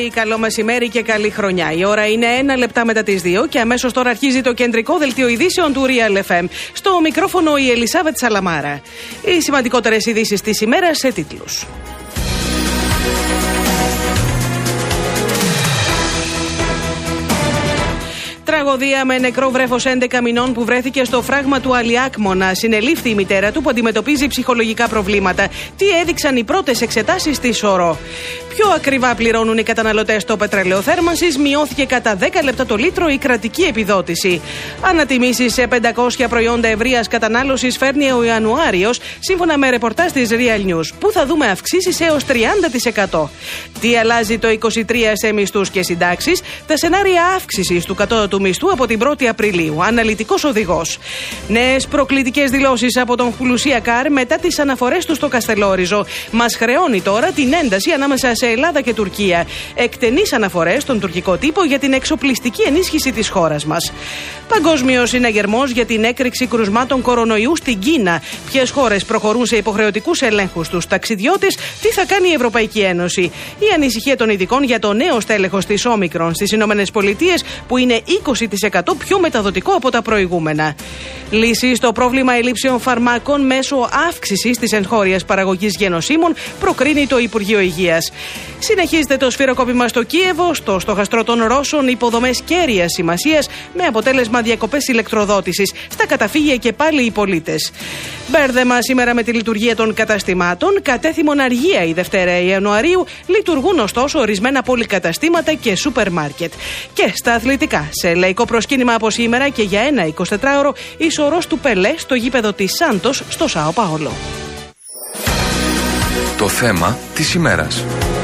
καλό μεσημέρι και καλή χρονιά. Η ώρα είναι 1 λεπτά μετά τις 2 και αμέσως τώρα αρχίζει το κεντρικό δελτίο ειδήσεων του Real FM. Στο μικρόφωνο η Ελισάβετ Σαλαμάρα. Οι σημαντικότερες ειδήσεις της ημέρας σε τίτλους. Τραγωδία με νεκρό βρέφος 11 μηνών που βρέθηκε στο φράγμα του Αλιάκμονα. Συνελήφθη η μητέρα του που αντιμετωπίζει ψυχολογικά προβλήματα. Τι έδειξαν οι πρώτες εξετάσεις στη Σωρό. Πιο ακριβά πληρώνουν οι καταναλωτές στο πετρέλαιο θέρμανσης. Μειώθηκε κατά 10 λεπτά το λίτρο η κρατική επιδότηση. Ανατιμήσεις σε 500 προϊόντα ευρείας κατανάλωσης φέρνει ο Ιανουάριος, σύμφωνα με ρεπορτάζ της Real News, που θα δούμε αυξήσεις έως 30%. Τι αλλάζει το 23 σε μισθούς και συντάξεις. Τα σενάρια αύξησης του κατώτατου μισθού από την 1η Απριλίου. Αναλυτικός οδηγός. Νέες προκλητικές δηλώσεις από τον Χουλουσία-Καρ μετά τις αναφορές του στο Καστελόριζο. Μας χρεώνει τώρα την ένταση ανάμεσα σε Ελλάδα και Τουρκία. Εκτενείς αναφορές στον τουρκικό τύπο για την εξοπλιστική ενίσχυση της χώρας μας. Παγκόσμιος συναγερμός για την έκρηξη κρουσμάτων κορονοϊού στην Κίνα. Ποιες χώρες προχωρούν σε υποχρεωτικούς ελέγχους στους ταξιδιώτες, τι θα κάνει η Ευρωπαϊκή Ένωση. Η ανησυχία των ειδικών για το νέο στέλεχος της Όμικρον στις ΗΠΑ, που είναι 20% πιο μεταδοτικό από τα προηγούμενα. Λύση στο πρόβλημα ελλείψεων φαρμάκων μέσω αύξησης της εγχώριας παραγωγής γενοσύμων, προκρίνει το Υπουργείο Υγείας. Συνεχίζεται το σφυροκόπημα στο Κίεβο, στο στοχαστρό των Ρώσων, υποδομές κέρειας σημασίας, με αποτέλεσμα διακοπές ηλεκτροδότησης. Στα καταφύγια και πάλι οι πολίτες. Μπέρδεμα σήμερα με τη λειτουργία των καταστημάτων. Κατέθυμον αργία η Δευτέρα Ιανουαρίου, λειτουργούν ωστόσο ορισμένα πολυκαταστήματα και σούπερ μάρκετ. Και στα αθλητικά, σε λαϊκό προσκύνημα από σήμερα και για ένα 24ωρο, η σωρός του Πελέ στο γήπεδο της Σάντος στο Σάο Πάολο. Το θέμα της ημέρας.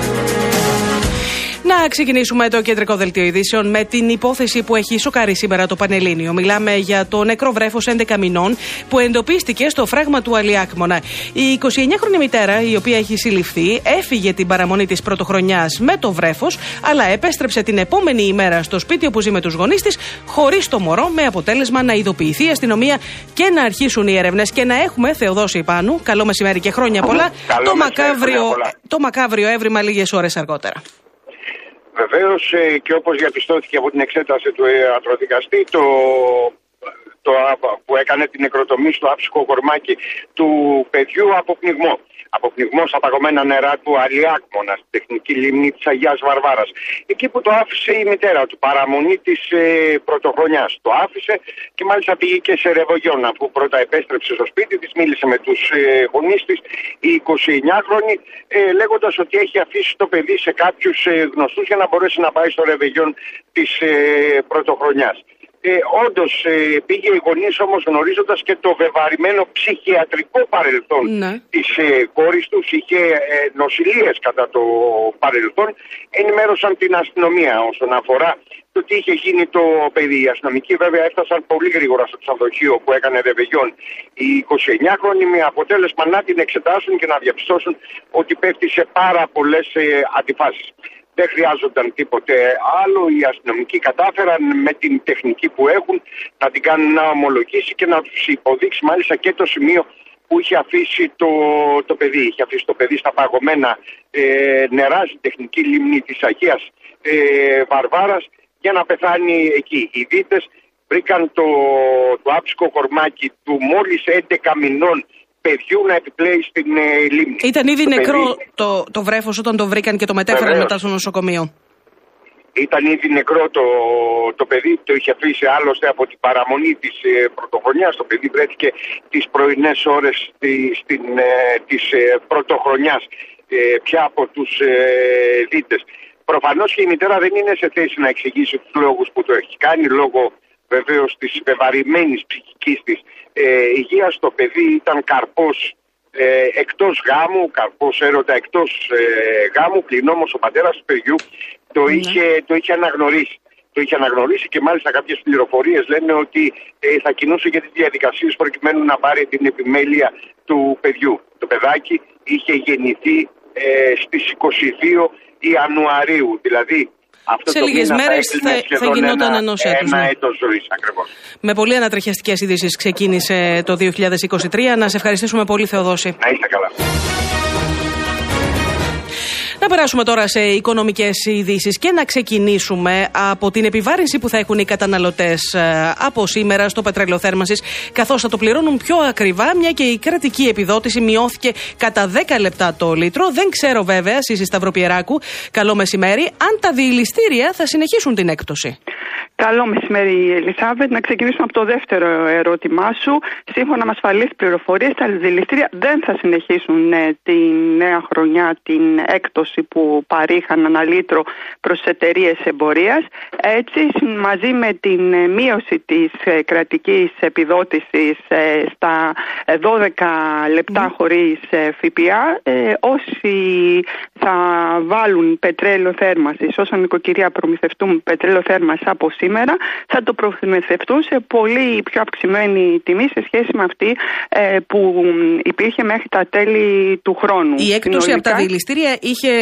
Να ξεκινήσουμε το κεντρικό δελτίο ειδήσεων με την υπόθεση που έχει σοκάρει σήμερα το Πανελλήνιο. Μιλάμε για το νεκρό βρέφος 11 μηνών που εντοπίστηκε στο φράγμα του Αλιάκμονα. Η 29χρονη μητέρα, η οποία έχει συλληφθεί, έφυγε την παραμονή της πρωτοχρονιάς με το βρέφος, αλλά επέστρεψε την επόμενη ημέρα στο σπίτι όπου ζει με τους γονείς της, χωρίς το μωρό, με αποτέλεσμα να ειδοποιηθεί η αστυνομία και να αρχίσουν οι έρευνες. Και να έχουμε, Θεοδόση Πάνου, καλό μεσημέρι και χρόνια πολλά, το μακάβριο έβριμα λίγες ώρες αργότερα. Βεβαίως, και όπως διαπιστώθηκε από την εξέταση του ιατροδικαστή, το που έκανε την νεκροτομή στο άψυχο κορμάκι του παιδιού από πνιγμό. Από πνιγμό στα παγωμένα νερά του Αλιάκμονα, στην τεχνική λίμνη της Αγίας Βαρβάρας. Εκεί που το άφησε η μητέρα του, παραμονή της πρωτοχρονιάς. Το άφησε και μάλιστα πήγε και σε ρεβογιόν, αφού πρώτα επέστρεψε στο σπίτι της, μίλησε με τους γονείς της, η 29χρονη, λέγοντας ότι έχει αφήσει το παιδί σε κάποιους γνωστούς για να μπορέσει να πάει στο ρεβογιόν της πρωτοχρονιάς. Όντως πήγε οι γονείς όμως γνωρίζοντας και το βεβαρημένο ψυχιατρικό παρελθόν της κόρης τους, είχε νοσηλείες κατά το παρελθόν, ενημέρωσαν την αστυνομία όσον αφορά το τι είχε γίνει το παιδί. Οι αστυνομικοί βέβαια έφτασαν πολύ γρήγορα στο ξενοδοχείο που έκανε ρεβεγιόν η 29χρονη, με αποτέλεσμα να την εξετάσουν και να διαπιστώσουν ότι πέφτει σε πάρα πολλές αντιφάσεις. Δεν χρειάζονταν τίποτε άλλο. Οι αστυνομικοί κατάφεραν με την τεχνική που έχουν να την κάνουν να ομολογήσει και να τους υποδείξει μάλιστα και το σημείο που είχε αφήσει το παιδί. Είχε αφήσει το παιδί στα παγωμένα νερά, στην τεχνική λίμνη της Αγίας Βαρβάρας, για να πεθάνει εκεί. Οι δίτες βρήκαν το άψυχο κορμάκι του μόλις 11 μηνών παιδιού να επιπλέει στην λίμνη. Ήταν ήδη νεκρό το βρέφος όταν το βρήκαν και το μετέφεραν μετά στο νοσοκομείο. Ήταν ήδη νεκρό το παιδί, το είχε αφήσει άλλωστε από την παραμονή της πρωτοχρονιάς. Το παιδί βρέθηκε τις πρωινές ώρες της πρωτοχρονιάς πια από τους δίτες. Προφανώς και η μητέρα δεν είναι σε θέση να εξηγήσει τους λόγους που το έχει κάνει, λόγω βεβαίως της βεβαρημένης ψυχικής της υγείας. Το παιδί ήταν καρπός εκτός γάμου, καρπός έρωτα εκτός γάμου, πλην όμως ο πατέρας του παιδιού το είχε αναγνωρίσει. Το είχε αναγνωρίσει και μάλιστα κάποιες πληροφορίες λένε ότι θα κινούσε για τις διαδικασίες προκειμένου να πάρει την επιμέλεια του παιδιού. Το παιδάκι είχε γεννηθεί στις 22 Ιανουαρίου, δηλαδή αυτό σε λίγες μέρες θα γινόταν ενός έτους. Ένα έτος ζωής ακριβώς. Με πολύ ανατριχιαστικές ειδήσεις ξεκίνησε το 2023. Να σε ευχαριστήσουμε πολύ, Θεοδόση. Να είστε καλά. Να περάσουμε τώρα σε οικονομικές ειδήσεις και να ξεκινήσουμε από την επιβάρυνση που θα έχουν οι καταναλωτές από σήμερα στο πετρέλαιο θέρμανσης, καθώς θα το πληρώνουν πιο ακριβά, μια και η κρατική επιδότηση μειώθηκε κατά 10 λεπτά το λίτρο. Δεν ξέρω βέβαια, Σύση Σταυροπιεράκου, καλό μεσημέρι, αν τα διηληστήρια θα συνεχίσουν την έκπτωση. Καλό μεσημέρι, Ελισάβετ. Να ξεκινήσουμε από το δεύτερο ερώτημά σου. Σύμφωνα με ασφαλείς πληροφορίες, τα διηληστήρια δεν θα συνεχίσουν τη νέα χρονιά την έκπτωση που παρήχαν ανά λίτρο προς τις εταιρείες εμπορίας. Έτσι, μαζί με την μείωση της κρατικής επιδότησης στα 12 λεπτά χωρίς ΦΠΑ, όσοι θα βάλουν πετρέλαιο θέρμανσης, όσοι νοικοκυριά προμηθευτούν πετρέλαιο θέρμανσης από σήμερα, θα το προμηθευτούν σε πολύ πιο αυξημένη τιμή σε σχέση με αυτή που υπήρχε μέχρι τα τέλη του χρόνου. Η έκπτωση από τα διηληστήρια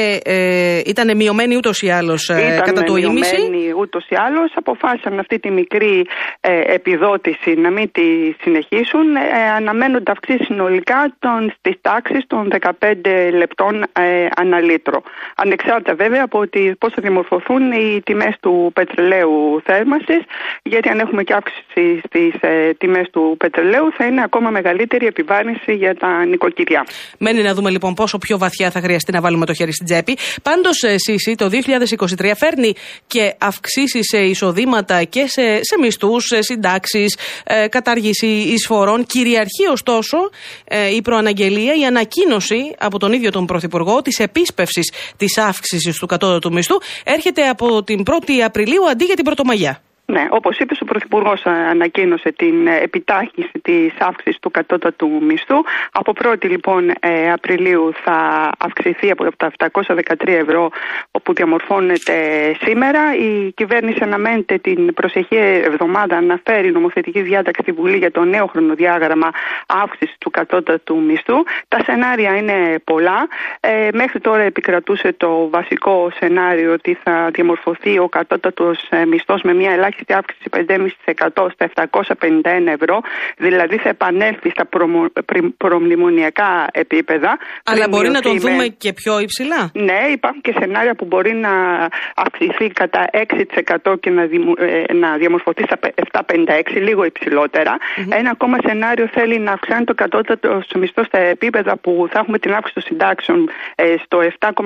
ήταν μειωμένη ούτως ή άλλως κατά το ήμιση. Ήταν μειωμένη ούτως ή άλλως. Αποφάσισαν αυτή τη μικρή επιδότηση να μην τη συνεχίσουν, αναμένονται αυξήσεις συνολικά στις τάξεις των 15 λεπτών ανά λίτρο. Ανεξάρτητα βέβαια από πώς θα διαμορφωθούν οι τιμές του πετρελαίου θέρμανσης, γιατί αν έχουμε και αύξηση στις τιμές του πετρελαίου θα είναι ακόμα μεγαλύτερη επιβάρυνση για τα νοικοκυριά. Μένει να δούμε λοιπόν πόσο πιο βαθιά θα χρειαστεί να βάλουμε το χέρι στην τσέπη. Πάντως, Σύση, το 2023 φέρνει και αυξήσεις σε εισοδήματα και σε μισθούς, σε συντάξεις, κατάργηση εισφορών. Κυριαρχεί ωστόσο η προαναγγελία, η ανακοίνωση από τον ίδιο τον Πρωθυπουργό της επίσπευσης της αύξησης του κατώτατου μισθού έρχεται από την 1η Απριλίου αντί για την Πρωτομαγιά. Ναι, όπως είπες, ο Πρωθυπουργός ανακοίνωσε την επιτάχυνση της αύξησης του κατώτατου μισθού. Από 1η λοιπόν Απριλίου θα αυξηθεί από τα 713 ευρώ όπου διαμορφώνεται σήμερα. Η κυβέρνηση αναμένεται την προσεχή εβδομάδα να φέρει νομοθετική διάταξη στη Βουλή για το νέο χρονοδιάγραμμα αύξησης του κατώτατου μισθού. Τα σενάρια είναι πολλά. Μέχρι τώρα επικρατούσε το βασικό σενάριο ότι θα διαμορφωθεί ο κατώτατος μισθός με μια ελάχιστη αύξηση 5,5% στα 751 ευρώ, δηλαδή θα επανέλθει στα προμνημονιακά επίπεδα. Αλλά μπορεί να τον δούμε και πιο υψηλά. Ναι, υπάρχουν και σενάρια που μπορεί να αυξηθεί κατά 6% και να διαμορφωθεί στα 7,56, λίγο υψηλότερα. Ένα ακόμα σενάριο θέλει να αυξάνει το κατώτατο μισθό στα επίπεδα που θα έχουμε την αύξηση των συντάξεων στο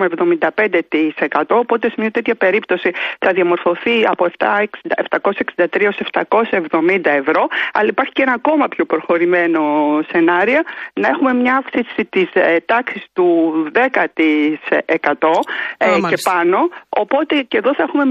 7,75%. Οπότε σε μια τέτοια περίπτωση θα διαμορφωθεί από 763 έως 770 ευρώ, αλλά υπάρχει και ένα ακόμα πιο προχωρημένο σενάριο, να έχουμε μια αύξηση της τάξης του 10% και πάνω, οπότε και εδώ θα έχουμε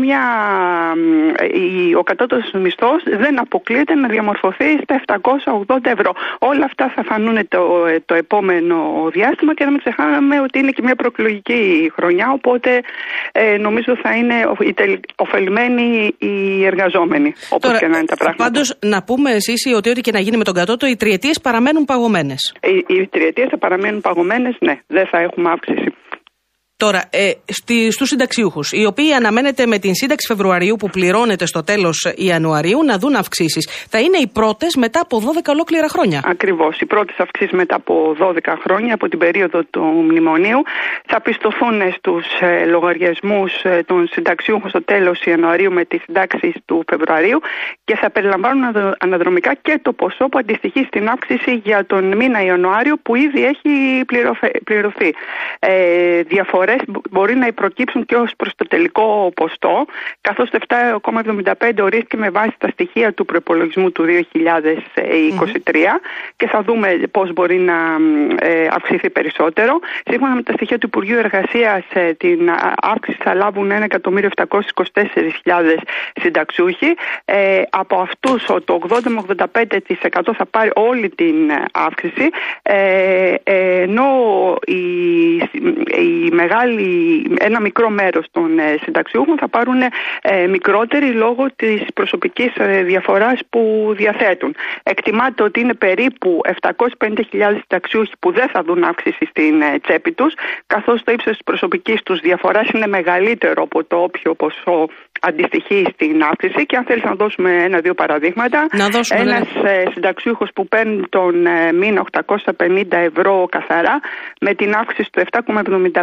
ο κατώτατος μισθός δεν αποκλείεται να διαμορφωθεί στα 780 ευρώ. Όλα αυτά θα φανούν το επόμενο διάστημα και να μην ξεχάσουμε ότι είναι και μια προεκλογική χρονιά, οπότε νομίζω θα είναι ωφελημένοι οι εργαζόμενοι, όπως τώρα, και να είναι τα πράγματα. Πάντως, να πούμε εσείς ότι ό,τι και να γίνει με τον κατώτατο, οι τριετίες παραμένουν παγωμένες. Οι τριετίες θα παραμένουν παγωμένες, ναι, δεν θα έχουμε αύξηση. Τώρα, στους συνταξιούχους, οι οποίοι αναμένεται με την σύνταξη Φεβρουαρίου που πληρώνεται στο τέλος Ιανουαρίου να δουν αυξήσεις, θα είναι οι πρώτες μετά από 12 ολόκληρα χρόνια. Ακριβώς. Οι πρώτες αυξήσεις μετά από 12 χρόνια, από την περίοδο του μνημονίου, θα πιστωθούν στους λογαριασμούς των συνταξιούχων στο τέλος Ιανουαρίου με τις συντάξεις του Φεβρουαρίου και θα περιλαμβάνουν αναδρομικά και το ποσό που αντιστοιχεί στην αύξηση για τον μήνα Ιανουάριο που ήδη έχει πληρωθεί. Διαφορές μπορεί να προκύψουν και ως προς το τελικό ποστό, καθώς το 7,75 ορίστηκε με βάση τα στοιχεία του προϋπολογισμού του 2023 και θα δούμε πώς μπορεί να αυξηθεί περισσότερο. Σύμφωνα με τα στοιχεία του Υπουργείου Εργασίας, την αύξηση θα λάβουν 1.724.000 συνταξιούχοι. Από αυτούς το 80 με 85% θα πάρει όλη την αύξηση, ενώ ένα μικρό μέρος των συνταξιούχων θα πάρουν μικρότερη λόγω της προσωπικής διαφοράς που διαθέτουν. Εκτιμάται ότι είναι περίπου 750.000 συνταξιούχοι που δεν θα δουν αύξηση στην τσέπη τους, καθώς το ύψος της προσωπικής τους διαφοράς είναι μεγαλύτερο από το όποιο ποσό αντιστοιχεί στην αύξηση. Και αν θέλεις να δώσουμε ένα-δύο παραδείγματα, ένας συνταξιούχος που παίρνει τον μήνα 850 ευρώ καθαρά, με την αύξηση του 7,75%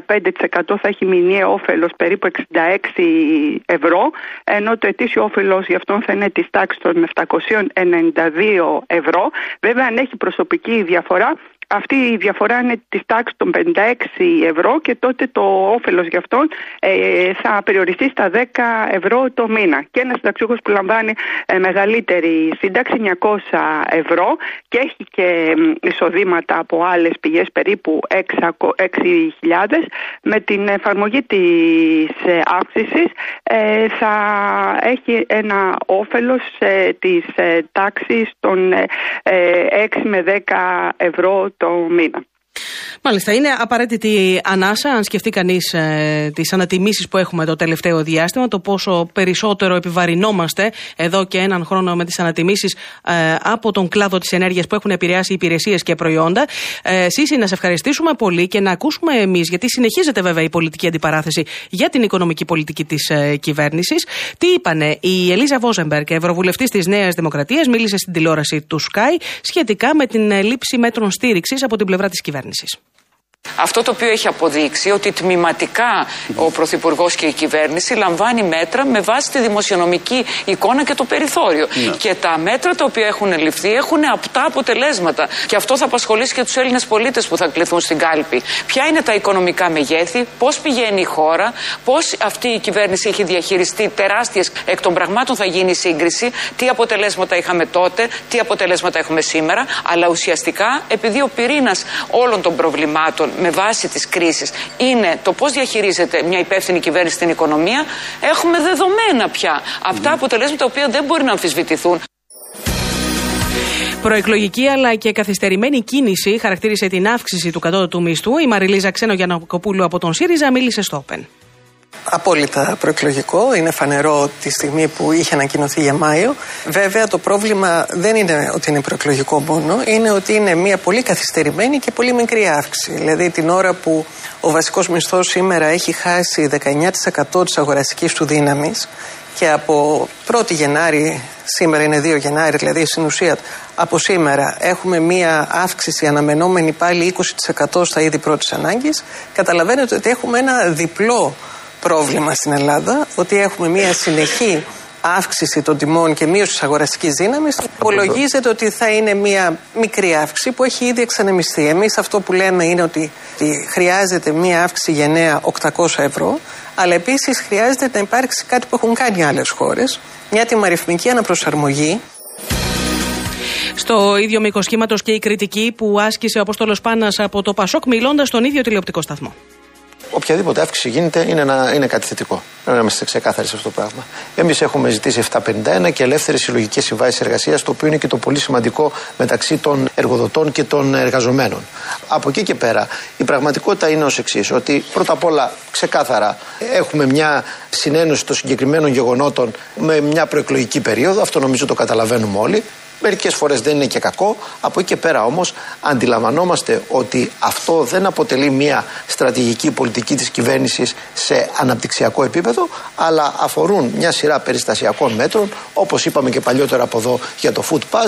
θα έχει μηνιαίο όφελος περίπου 66 ευρώ, ενώ το ετήσιο όφελος για αυτόν θα είναι της τάξης των 792 ευρώ. Βέβαια, αν έχει προσωπική διαφορά, αυτή η διαφορά είναι της τάξης των 56 ευρώ και τότε το όφελος για αυτόν θα περιοριστεί στα 10 ευρώ το μήνα. Και ένας συνταξιούχος που λαμβάνει μεγαλύτερη σύνταξη, 900 ευρώ, και έχει και εισοδήματα από άλλες πηγές περίπου 6.000, με την εφαρμογή της αύξησης θα έχει ένα όφελος της τάξης των 6 με 10 ευρώ το μήνα. Μάλιστα, είναι απαραίτητη ανάσα αν σκεφτεί κανείς τις ανατιμήσεις που έχουμε το τελευταίο διάστημα, το πόσο περισσότερο επιβαρυνόμαστε εδώ και έναν χρόνο με τις ανατιμήσεις από τον κλάδο της ενέργειας που έχουν επηρεάσει υπηρεσίες και προϊόντα. Σύση, να σε ευχαριστήσουμε πολύ και να ακούσουμε εμείς, γιατί συνεχίζεται βέβαια η πολιτική αντιπαράθεση για την οικονομική πολιτική της κυβέρνησης. Τι είπανε η Ελίζα Βόζεμπεργκ, ευρωβουλευτής της Νέας Δημοκρατίας, μίλησε στην τηλεόραση του Sky σχετικά με την λήψη μέτρων στήριξης από την πλευρά της κυβέρνησης. Αυτό το οποίο έχει αποδείξει ότι τμηματικά ο Πρωθυπουργός και η κυβέρνηση λαμβάνει μέτρα με βάση τη δημοσιονομική εικόνα και το περιθώριο. Και τα μέτρα τα οποία έχουν ληφθεί έχουν απτά αποτελέσματα. Και αυτό θα απασχολήσει και τους Έλληνες πολίτες που θα κληθούν στην κάλπη. Ποια είναι τα οικονομικά μεγέθη, πώς πηγαίνει η χώρα, πώς αυτή η κυβέρνηση έχει διαχειριστεί τεράστιες, εκ των πραγμάτων θα γίνει η σύγκριση, τι αποτελέσματα είχαμε τότε, τι αποτελέσματα έχουμε σήμερα. Αλλά ουσιαστικά, επειδή ο πυρήνας όλων των προβλημάτων με βάση της κρίσης είναι το πώς διαχειρίζεται μια υπεύθυνη κυβέρνηση στην οικονομία, έχουμε δεδομένα πια αυτά αποτελέσματα τα οποία δεν μπορεί να αμφισβητηθούν. Προεκλογική αλλά και καθυστερημένη κίνηση χαρακτήρισε την αύξηση του κατώτατου μισθού. Η Μαριλίζα Ξένογιαννακοπούλου από τον ΣΥΡΙΖΑ μίλησε στο Open. Απόλυτα προεκλογικό. Είναι φανερό τη στιγμή που είχε ανακοινωθεί για Μάιο. Βέβαια, το πρόβλημα δεν είναι ότι είναι προεκλογικό μόνο, είναι ότι είναι μια πολύ καθυστερημένη και πολύ μικρή αύξηση. Δηλαδή, την ώρα που ο βασικός μισθός σήμερα έχει χάσει 19% της αγοραστικής του δύναμης και από 1η Γενάρη, σήμερα είναι 2 Γενάρη, δηλαδή στην ουσία από σήμερα έχουμε μία αύξηση αναμενόμενη πάλι 20% στα είδη πρώτης ανάγκης, καταλαβαίνετε ότι έχουμε ένα διπλό πρόβλημα στην Ελλάδα, ότι έχουμε μια συνεχή αύξηση των τιμών και μείωση της αγοραστικής δύναμης. Υπολογίζεται ότι θα είναι μια μικρή αύξηση που έχει ήδη εξανεμιστεί. Εμείς αυτό που λέμε είναι ότι χρειάζεται μια αύξηση γενναία 800 ευρώ, αλλά επίσης χρειάζεται να υπάρξει κάτι που έχουν κάνει άλλες χώρες, μια τιμαριθμική αναπροσαρμογή. Στο ίδιο μήκος κύματος και η κριτική που άσκησε ο Απόστολος Πάνας από το Πασόκ, μιλώντας στον ίδιο τηλεοπτικό σταθμό. Οποιαδήποτε αύξηση γίνεται είναι κάτι θετικό. Πρέπει να είμαστε ξεκάθαροι σε αυτό το πράγμα. Εμείς έχουμε ζητήσει 751 και ελεύθερες συλλογικές συμβάσεις εργασίας, το οποίο είναι και το πολύ σημαντικό μεταξύ των εργοδοτών και των εργαζομένων. Από εκεί και πέρα, η πραγματικότητα είναι ως εξής: ότι πρώτα απ' όλα, ξεκάθαρα, έχουμε μια συνένωση των συγκεκριμένων γεγονότων με μια προεκλογική περίοδο. Αυτό νομίζω το καταλαβαίνουμε όλοι. Μερικές φορές δεν είναι και κακό. Από εκεί και πέρα όμως αντιλαμβανόμαστε ότι αυτό δεν αποτελεί μια στρατηγική πολιτική της κυβέρνησης σε αναπτυξιακό επίπεδο, αλλά αφορούν μια σειρά περιστασιακών μέτρων, όπως είπαμε και παλιότερα από εδώ για το Food Pass.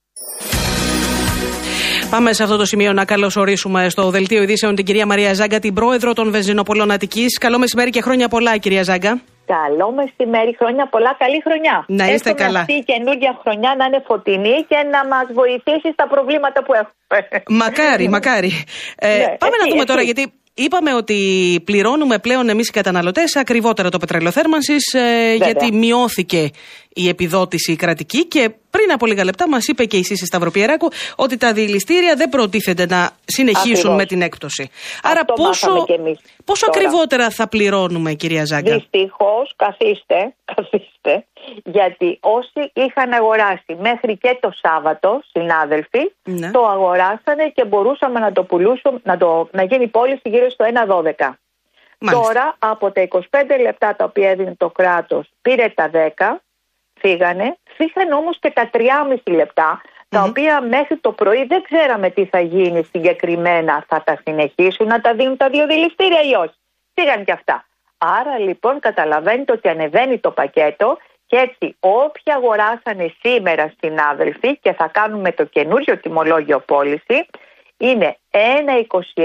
Πάμε σε αυτό το σημείο να καλωσορίσουμε στο Δελτίο Ειδήσεων την κυρία Μαρία Ζάγκα, την πρόεδρο των Βενζινοπολών Αττικής. Καλό μεσημέρι και χρόνια πολλά, κυρία Ζάγκα. Καλό μεσημέρι, χρόνια πολλά, καλή χρονιά. Να είστε καλά. Αυτή η καινούργια χρονιά να είναι φωτεινή και να μας βοηθήσει στα προβλήματα που έχουμε. Μακάρι, μακάρι. Πάμε να δούμε τώρα, γιατί είπαμε ότι πληρώνουμε πλέον εμείς οι καταναλωτές ακριβότερα το πετρέλαιο θέρμανσης, γιατί μειώθηκε η επιδότηση κρατική και πριν από λίγα λεπτά μας είπε και η Σύση Σταυροπιεράκου ότι τα διελιστήρια δεν προτίθενται να συνεχίσουν με την έκπτωση. Άρα πόσο ακριβότερα θα πληρώνουμε, κυρία Ζάγκα? Δυστυχώς, καθίστε, γιατί όσοι είχαν αγοράσει μέχρι και το Σάββατο, συνάδελφοι, το αγοράσανε και μπορούσαμε να το πουλούσουμε, να γίνει πώληση γύρω στο 1,12. Τώρα από τα 25 λεπτά τα οποία έδινε το κράτος πήρε τα 10, φύγανε όμως και τα 3,5 λεπτά, τα οποία μέχρι το πρωί δεν ξέραμε τι θα γίνει συγκεκριμένα. Θα τα συνεχίσουν να τα δίνουν τα δύο δηληστήρια ή όχι? Φύγαν και αυτά. Άρα λοιπόν καταλαβαίνετε ότι ανεβαίνει το πακέτο και έτσι όποιοι αγοράσανε σήμερα, συνάδελφοι, και θα κάνουμε το καινούριο τιμολόγιο πώληση, είναι 1,26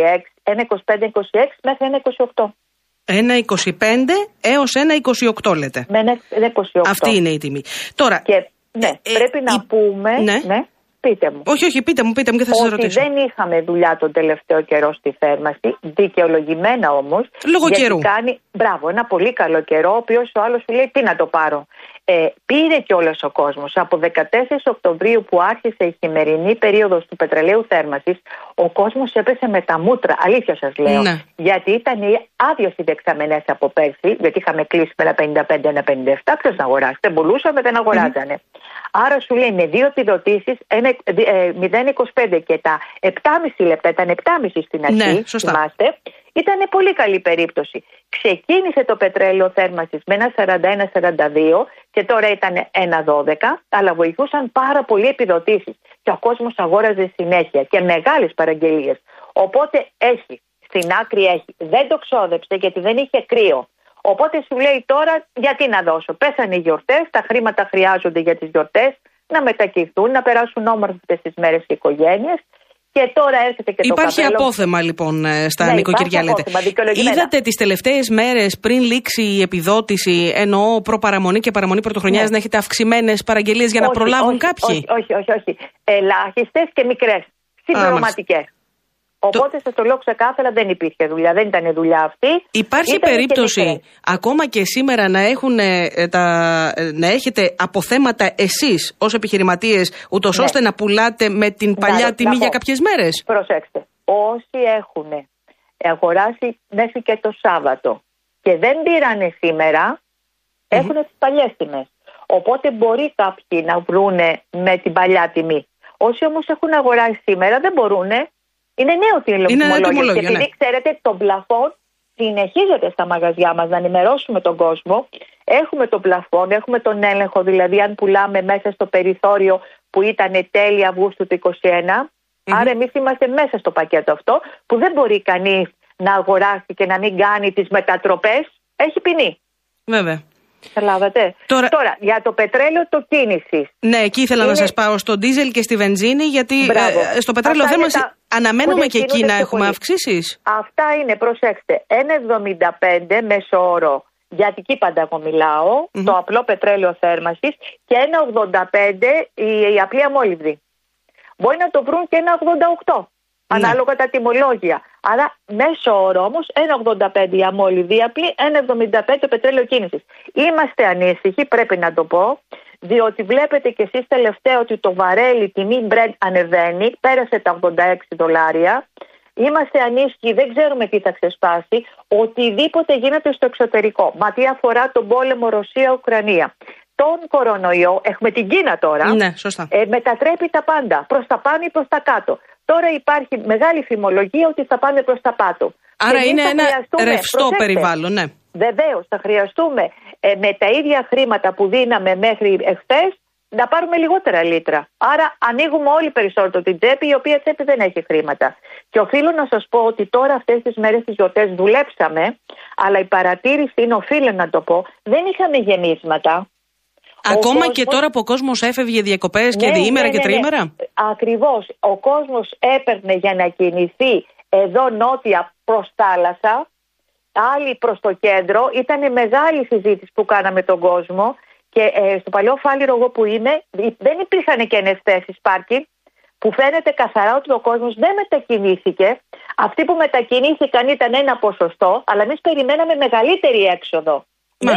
1,25-1,26 μέχρι 1,28. 1,25 έως 1,28 λέτε. Με 1,28. Αυτή είναι η τιμή. Τώρα, και, πρέπει να πούμε... Ναι. Πείτε μου. Όχι, πείτε μου και θα σας ρωτήσω. Ότι δεν είχαμε δουλειά τον τελευταίο καιρό στη θέρμανση, δικαιολογημένα όμως. Λόγω καιρού. Μπράβο, ένα πολύ καλό καιρό, ο οποίος ο άλλος σου λέει τι να το πάρω. Πήρε κιόλας ο κόσμος. Από 14 Οκτωβρίου που άρχισε η χειμερινή περίοδος του πετρελαίου θέρμανσης, ο κόσμος έπεσε με τα μούτρα. Αλήθεια σας λέω. Ναι. Γιατί ήταν οι άδειες οι δεξαμενές από πέρσι, γιατί είχαμε κλείσει με ένα 55, ένα 57. Ποιος να αγοράσει. Δεν πουλούσαμε, δεν αγοράζανε. Άρα σου λέει με 2 επιδοτήσεις 0,25 και τα 7,5 λεπτά, ήταν 7,5 στην αρχή, ναι, θυμάστε. Ήταν πολύ καλή περίπτωση. Ξεκίνησε το πετρέλαιο θέρμανσης με ένα 41-42 και τώρα ήταν 1,12, αλλά βοηθούσαν πάρα πολλοί επιδοτήσεις. Και ο κόσμος αγόραζε συνέχεια και μεγάλες παραγγελίες. Οπότε στην άκρη έχει. Δεν το ξόδεψε γιατί δεν είχε κρύο. Οπότε σου λέει τώρα γιατί να δώσω. Πέσανε οι γιορτές, τα χρήματα χρειάζονται για τις γιορτές, να μετακινηθούν, να περάσουν όμορφες τις μέρες οι οικογένειες. Και τώρα έρχεται και υπάρχει το απόθεμα λοιπόν στα νοικοκυριά, λέτε. Είδατε τις τελευταίες μέρες πριν λήξει η επιδότηση, εννοώ προπαραμονή και παραμονή πρωτοχρονιάς, να έχετε αυξημένες παραγγελίες για να προλάβουν κάποιοι? Όχι. Ελάχιστες και μικρές, συμπληρωματικές. Οπότε σας το λέω ξεκάθαρα, δεν υπήρχε δουλειά, δεν ήταν δουλειά αυτή. Υπάρχει περίπτωση ακόμα και σήμερα να έχετε αποθέματα εσείς ως επιχειρηματίες, ούτως ώστε να πουλάτε με την παλιά τιμή για κάποιες μέρες? Προσέξτε, όσοι έχουν αγοράσει μέχρι και το Σάββατο και δεν πήρανε σήμερα, έχουν τις παλιές τιμές. Οπότε μπορεί κάποιοι να βρούνε με την παλιά τιμή. Όσοι όμως έχουν αγοράσει σήμερα δεν μπορούνε. Είναι νέο τιμολόγιο. Και επειδή ξέρετε, το πλαφόν συνεχίζεται στα μαγαζιά μας, να ενημερώσουμε τον κόσμο. Έχουμε τον πλαφόν, έχουμε τον έλεγχο, δηλαδή αν πουλάμε μέσα στο περιθώριο που ήταν τέλη Αυγούστου του 2021. Άρα εμείς είμαστε μέσα στο πακέτο αυτό, που δεν μπορεί κανείς να αγοράσει και να μην κάνει τις μετατροπές. Έχει ποινή. Βέβαια. Καταλάβατε. Τώρα, για το πετρέλαιο το κίνησης. Ναι, εκεί ήθελα να σας πάω στο ντίζελ και στη βενζίνη, γιατί στο πετρέλαιο αναμένουμε και εκεί να έχουμε αυξήσεις. Αυτά είναι, προσέξτε, 1,75 μέσο όρο για Αττική πάντα εγώ μιλάω, το απλό πετρέλαιο θέρμανσης, και 1,85 η απλή αμόλυβδη. Μπορεί να το βρουν και 1,88. Ανάλογα τα τιμολόγια. Άρα μέσο όρο όμως 1,85 η αμόλυβδη απλή, 1,75 το πετρέλαιο κίνησης. Είμαστε ανήσυχοι, πρέπει να το πω, διότι βλέπετε και εσείς τελευταία ότι το βαρέλι τιμή Brent ανεβαίνει, πέρασε τα $86. Είμαστε ανήσυχοι, δεν ξέρουμε τι θα ξεσπάσει, οτιδήποτε γίνεται στο εξωτερικό. Μα τι αφορά τον πόλεμο Ρωσία-Ουκρανία. Τον κορονοϊό, έχουμε την Κίνα τώρα, ναι, σωστά. Μετατρέπει τα πάντα, προς τα πάνω ή προς τα κάτω. Τώρα υπάρχει μεγάλη φημολογία ότι θα πάνε προς τα πάτω. Άρα είναι ένα ρευστό περιβάλλον, ναι. Βεβαίως, θα χρειαστούμε με τα ίδια χρήματα που δίναμε μέχρι εχθές να πάρουμε λιγότερα λίτρα. Άρα ανοίγουμε όλοι περισσότερο την τσέπη, η οποία τσέπη δεν έχει χρήματα. Και οφείλω να σας πω ότι τώρα αυτές τις μέρες τις γιορτές δουλέψαμε, αλλά η παρατήρηση είναι, οφείλω να το πω, δεν είχαμε γεμίσματα. Ακόμα και τώρα που ο κόσμος έφευγε διακοπές και διήμερα και τριήμερα. Ακριβώς. Ο κόσμος έπαιρνε για να κινηθεί εδώ νότια προς θάλασσα, άλλοι προς το κέντρο. Ήταν μεγάλη συζήτηση που κάναμε τον κόσμο και στο παλιό Φάληρο εγώ που είμαι δεν υπήρχαν και εναισθέσεις πάρκινγκ, που φαίνεται καθαρά ότι ο κόσμος δεν μετακινήθηκε. Αυτοί που μετακινήθηκαν ήταν ένα ποσοστό, αλλά εμείς περιμέναμε μεγαλύτερη έξοδο.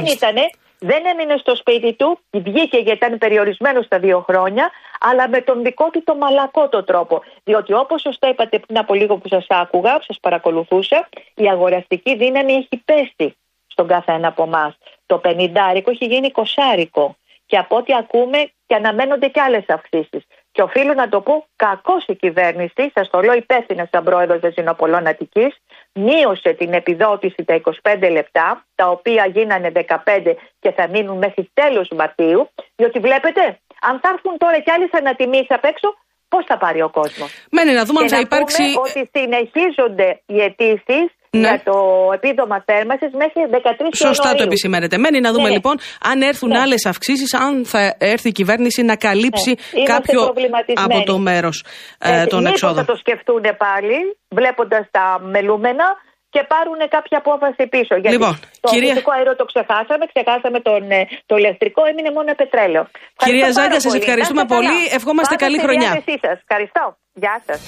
Δεν έμεινε στο σπίτι του, βγήκε γιατί ήταν περιορισμένο στα 2 χρόνια, αλλά με τον δικό του το μαλακό το τρόπο. Διότι όπως σωστά είπατε πριν από λίγο που σας άκουγα, που σας παρακολουθούσα, η αγοραστική δύναμη έχει πέσει στον καθένα από εμάς. Το 50 έχει γίνει 20. Και από ό,τι ακούμε και αναμένονται και άλλες αυξήσεις. Και οφείλω να το πω, κακώς η κυβέρνηση, σας το λέω υπεύθυνα σαν πρόεδρος Βενζινοπολών Αττικής, μείωσε την επιδότηση τα 25 λεπτά, τα οποία γίνανε 15 και θα μείνουν μέχρι τέλος Μαρτίου, διότι βλέπετε, αν θα έρθουν τώρα κι άλλες ανατιμήσεις απ' έξω, πώς θα πάρει ο κόσμος. Μένει να δούμε αν θα υπάρξει. Ότι συνεχίζονται οι αιτήσεις για το επίδομα θέρμανσης μέχρι 13 Ιανουαρίου. Σωστά το επισημαίνετε. Μένει να δούμε λοιπόν αν έρθουν άλλες αυξήσεις, αν θα έρθει η κυβέρνηση να καλύψει κάποιο από το μέρος των εξόδων. Θα το σκεφτούν πάλι, βλέποντας τα μελούμενα, και πάρουν κάποια απόφαση πίσω. Γιατί λοιπόν, το φυσικό αέριο το ξεχάσαμε το ηλεκτρικό, έμεινε μόνο πετρέλαιο. Κυρία Ζάγκα, σας ευχαριστούμε πολύ. Ευχόμαστε καλή χρονιά. Ευχαριστώ. Γεια σας.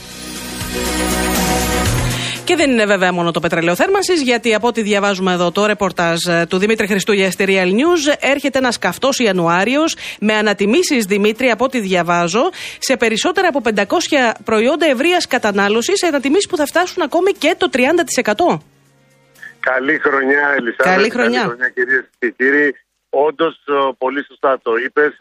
Και δεν είναι βέβαια μόνο το πετρέλαιο θέρμανσης, γιατί από ό,τι διαβάζουμε εδώ το ρεπορτάζ του Δημήτρη Χριστού για Serial News, έρχεται ένας καυτός Ιανουάριος με ανατιμήσεις, Δημήτρη, από ό,τι διαβάζω, σε περισσότερα από 500 προϊόντα ευρείας κατανάλωσης, ανατιμήσεις που θα φτάσουν ακόμη και το 30%. Καλή χρονιά, Ελισάβετ. Καλή χρονιά, κυρίες και κύριοι. Όντως, πολύ σωστά το είπες.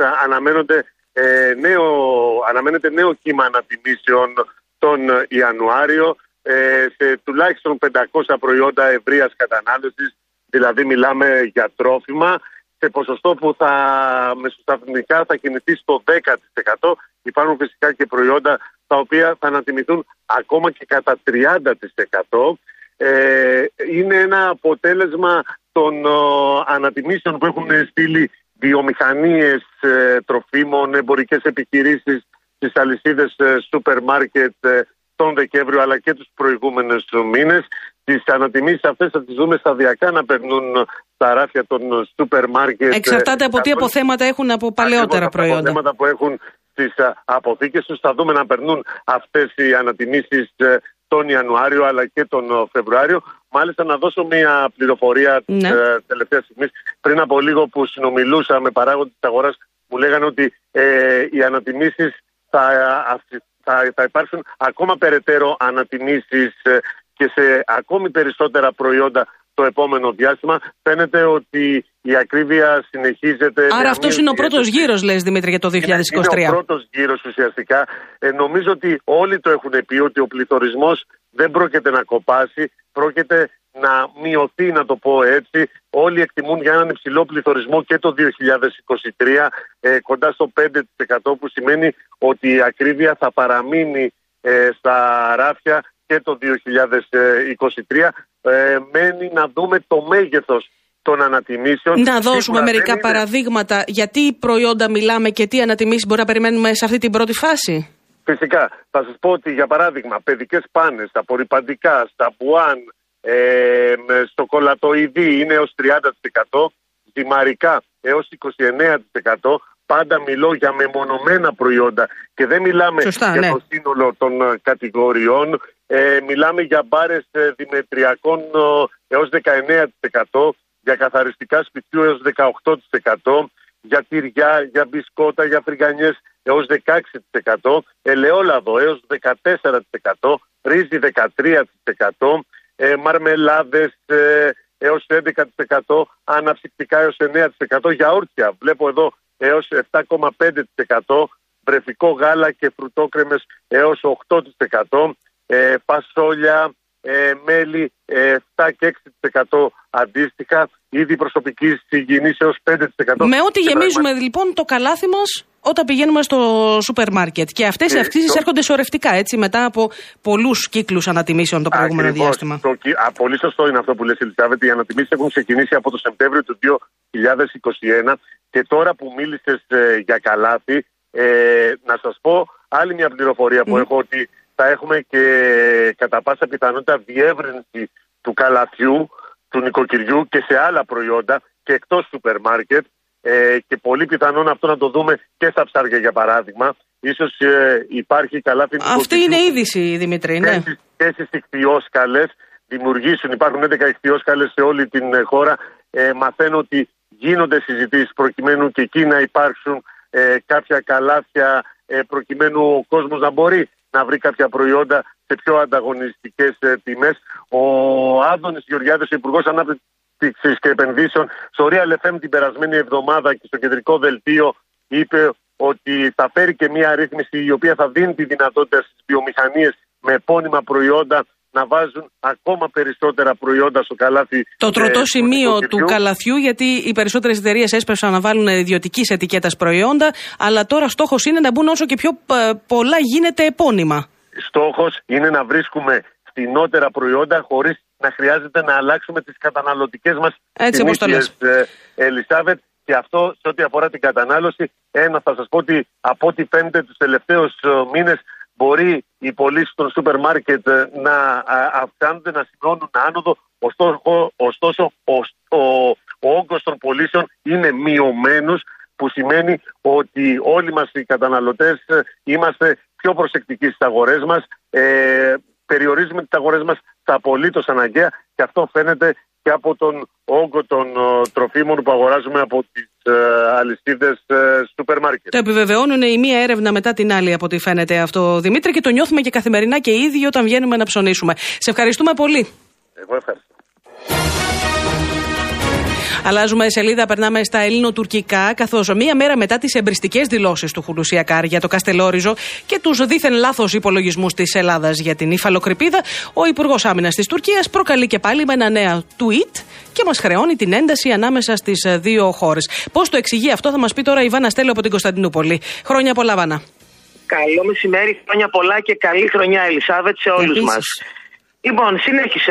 Αναμένεται νέο κύμα ανατιμήσεων τον Ιανουάριο. Σε τουλάχιστον 500 προϊόντα ευρείας κατανάλωσης, δηλαδή μιλάμε για τρόφιμα, σε ποσοστό που μεσοσταθμικά θα κινηθεί στο 10%. Υπάρχουν φυσικά και προϊόντα τα οποία θα ανατιμηθούν ακόμα και κατά 30%. Είναι ένα αποτέλεσμα των ανατιμήσεων που έχουν στείλει βιομηχανίες τροφίμων, εμπορικές επιχειρήσεις, στις αλυσίδες σούπερ μάρκετ τον Δεκέμβριο αλλά και τους προηγούμενους μήνες. Τις ανατιμήσεις αυτές θα τις δούμε σταδιακά να περνούν στα ράφια των σούπερ μάρκετ. Εξαρτάται από τι αποθέματα έχουν από παλαιότερα προϊόντα. Από αποθέματα που έχουν στις αποθήκες τους θα δούμε να περνούν αυτές οι ανατιμήσεις τον Ιανουάριο αλλά και τον Φεβρουάριο. Μάλιστα να δώσω μια πληροφορία τελευταία στιγμή. Πριν από λίγο που συνομιλούσα με παράγοντες της αγοράς, μου λέγανε ότι οι ανατιμήσεις θα υπάρξουν ακόμα περαιτέρω ανατιμήσεις και σε ακόμη περισσότερα προϊόντα το επόμενο διάστημα. Φαίνεται ότι η ακρίβεια συνεχίζεται. Άρα αυτός είναι ο πρώτος γύρος, λες, Δημήτρη, για το 2023. Είναι ο πρώτος γύρος ουσιαστικά. Νομίζω ότι όλοι το έχουν πει ότι ο πληθωρισμός δεν πρόκειται να κοπάσει, πρόκειται να μειωθεί, να το πω έτσι. Όλοι εκτιμούν για έναν υψηλό πληθωρισμό και το 2023, κοντά στο 5%, που σημαίνει ότι η ακρίβεια θα παραμείνει στα ράφια και το 2023. Μένει να δούμε το μέγεθος των ανατιμήσεων. Να δώσουμε μερικά παραδείγματα γιατί προϊόντα μιλάμε και τι ανατιμήσεις μπορεί να περιμένουμε σε αυτή την πρώτη φάση. Φυσικά. Θα σας πω ότι για παράδειγμα παιδικές πάνες, τα απορρυπαντικά, στα μπουάν, στο κολατοειδή είναι έως 30%, ζυμαρικά έως 29%. Πάντα μιλώ για μεμονωμένα προϊόντα και δεν μιλάμε για το σύνολο των κατηγοριών. Μιλάμε για μπάρες δημετριακών έως 19%, για καθαριστικά σπιτιού έως 18%, για τυριά, για μπισκότα, για φρυγανιές έως 16%, ελαιόλαδο έως 14%, ρύζι 13%, μαρμελάδες έως 11%, αναψυκτικά έως 9%, γιαούρτια βλέπω εδώ έως 7,5%, βρεφικό γάλα και φρουτόκρεμες έως 8%, φασόλια, μέλι 7 και 6% αντίστοιχα, είδη προσωπικής υγιεινής έως 5%. Με ό,τι γεμίζουμε λοιπόν το καλάθι μας όταν πηγαίνουμε στο σούπερ μάρκετ. Και αυτές οι αυξήσεις έρχονται σωρευτικά, έτσι, μετά από πολλούς κύκλους ανατιμήσεων το προηγούμενο διάστημα. Πολύ σωστό είναι αυτό που λες, Ελισάβετ. Οι ανατιμήσεις έχουν ξεκινήσει από το Σεπτέμβριο του 2021 και τώρα που μίλησες για καλάθι, να σας πω άλλη μια πληροφορία που έχω, ότι θα έχουμε και κατά πάσα πιθανότητα διεύρυνση του καλαθιού, του νοικοκυριού και σε άλλα προϊόντα και εκτός σούπερ μάρκετ, και πολύ πιθανόν αυτό να το δούμε και στα ψάρια για παράδειγμα. Ίσως υπάρχει καλάθι νοικοκυριού. Αυτή είναι είδηση, Δημήτρη, ναι. Και στις ιχθυόσκαλες δημιουργήσουν, υπάρχουν 11 ιχθυόσκαλες σε όλη την χώρα. Μαθαίνω ότι γίνονται συζητήσεις προκειμένου και εκεί να υπάρξουν κάποια καλάθια, προκειμένου ο κόσμος να μπορεί να βρει κάποια προϊόντα σε πιο ανταγωνιστικές τιμές. Ο Άδωνης Γεωργιάδης, ο Υπουργός Ανάπτυξης και Επενδύσεων, στο Real FM την περασμένη εβδομάδα και στο κεντρικό δελτίο είπε ότι θα φέρει και μια ρύθμιση η οποία θα δίνει τη δυνατότητα στις βιομηχανίες με επώνυμα προϊόντα να βάζουν ακόμα περισσότερα προϊόντα στο καλάθι. Το τροτό σημείο του καλαθιού, γιατί οι περισσότερες εταιρείες έσπευσαν να βάλουν ιδιωτικής ετικέτας προϊόντα, αλλά τώρα στόχος είναι να μπουν όσο και πιο πολλά γίνεται επώνυμα. Στόχος είναι να βρίσκουμε φθηνότερα προϊόντα χωρίς να χρειάζεται να αλλάξουμε τις καταναλωτικές μας συνήθειες, Ελισάβετ. Και αυτό σε ό,τι αφορά την κατανάλωση, θα σας πω ότι από ό,τι φαίνεται τους τελευταίους μήνες μπορεί οι πωλήσεις των σούπερ μάρκετ να αυξάνονται, να σημειώνουν άνοδο. Ωστόσο, ο όγκος των πωλήσεων είναι μειωμένος, που σημαίνει ότι όλοι μας οι καταναλωτές είμαστε πιο προσεκτικοί στις αγορές μας, περιορίζουμε τις αγορές μας στα απολύτως αναγκαία, και αυτό φαίνεται και από τον όγκο των τροφίμων που αγοράζουμε από τις αλυσίδες σούπερ μάρκετ. Το επιβεβαιώνουν η μία έρευνα μετά την άλλη, από ό,τι φαίνεται αυτό, Δημήτρη, και το νιώθουμε και καθημερινά και οι ίδιοι όταν βγαίνουμε να ψωνίσουμε. Σε ευχαριστούμε πολύ. Εγώ ευχαριστώ. Αλλάζουμε σελίδα, περνάμε στα ελληνοτουρκικά, καθώς μία μέρα μετά τις εμπριστικές δηλώσεις του Χουλουσιακάρ για το Καστελόριζο και τους δίθεν λάθος υπολογισμούς της Ελλάδας για την υφαλοκρηπίδα, ο Υπουργός Άμυνας της Τουρκίας προκαλεί και πάλι με ένα νέο tweet και μας χρεώνει την ένταση ανάμεσα στις δύο χώρες. Πώς το εξηγεί αυτό θα μας πει τώρα η Βάνα Στέλου από την Κωνσταντινούπολη. Χρόνια πολλά, Βάνα. Καλό μεσημέρι, χρόνια πολλά και καλή χρονιά, Ελισάβετ, σε όλους μας. Λοιπόν, συνέχισε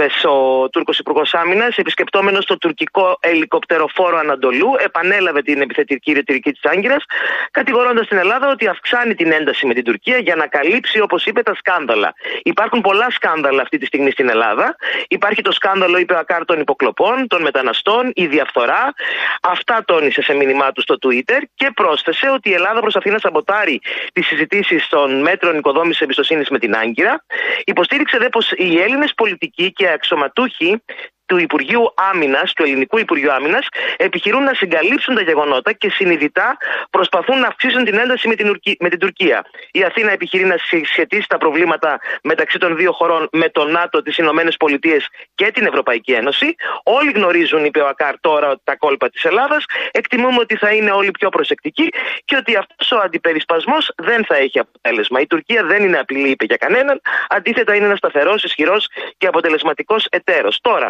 ο Τούρκος Υπουργός Άμυνας, επισκεπτόμενος το τουρκικό ελικοπτεροφόρο Ανατολού, επανέλαβε την επιθετική ρητορική της Άγκυρας, κατηγορώντας την Ελλάδα ότι αυξάνει την ένταση με την Τουρκία για να καλύψει, όπως είπε, τα σκάνδαλα. Υπάρχουν πολλά σκάνδαλα αυτή τη στιγμή στην Ελλάδα. Υπάρχει το σκάνδαλο, είπε ο Ακάρ, των υποκλοπών, των μεταναστών, η διαφθορά. Αυτά τόνισε σε μήνυμά του στο Twitter και πρόσθεσε ότι η Ελλάδα προσπαθεί να σαμποτάρει τις συζητήσεις των μέτρων οικοδόμησης εμπιστοσύνης με την Άγκυρα. Υποστήριξε δε πως οι Έλληνες πολιτικοί και αξιωματούχοι του Υπουργείου Άμυνας, του Ελληνικού Υπουργείου Άμυνας, επιχειρούν να συγκαλύψουν τα γεγονότα και συνειδητά προσπαθούν να αυξήσουν την ένταση με την Τουρκία. Η Αθήνα επιχειρεί να συσχετίσει τα προβλήματα μεταξύ των δύο χωρών με το ΝΑΤΟ, τις Ηνωμένες Πολιτείες και την Ευρωπαϊκή Ένωση. Όλοι γνωρίζουν, είπε ο Ακάρ, τώρα τα κόλπα της Ελλάδας. Εκτιμούμε ότι θα είναι όλοι πιο προσεκτικοί και ότι αυτός ο αντιπερισπασμός δεν θα έχει αποτέλεσμα. Η Τουρκία δεν είναι απειλή, είπε, για κανέναν. Αντίθετα, είναι ένας σταθερός, ισχυρός και αποτελεσματικός εταίρος. Τώρα,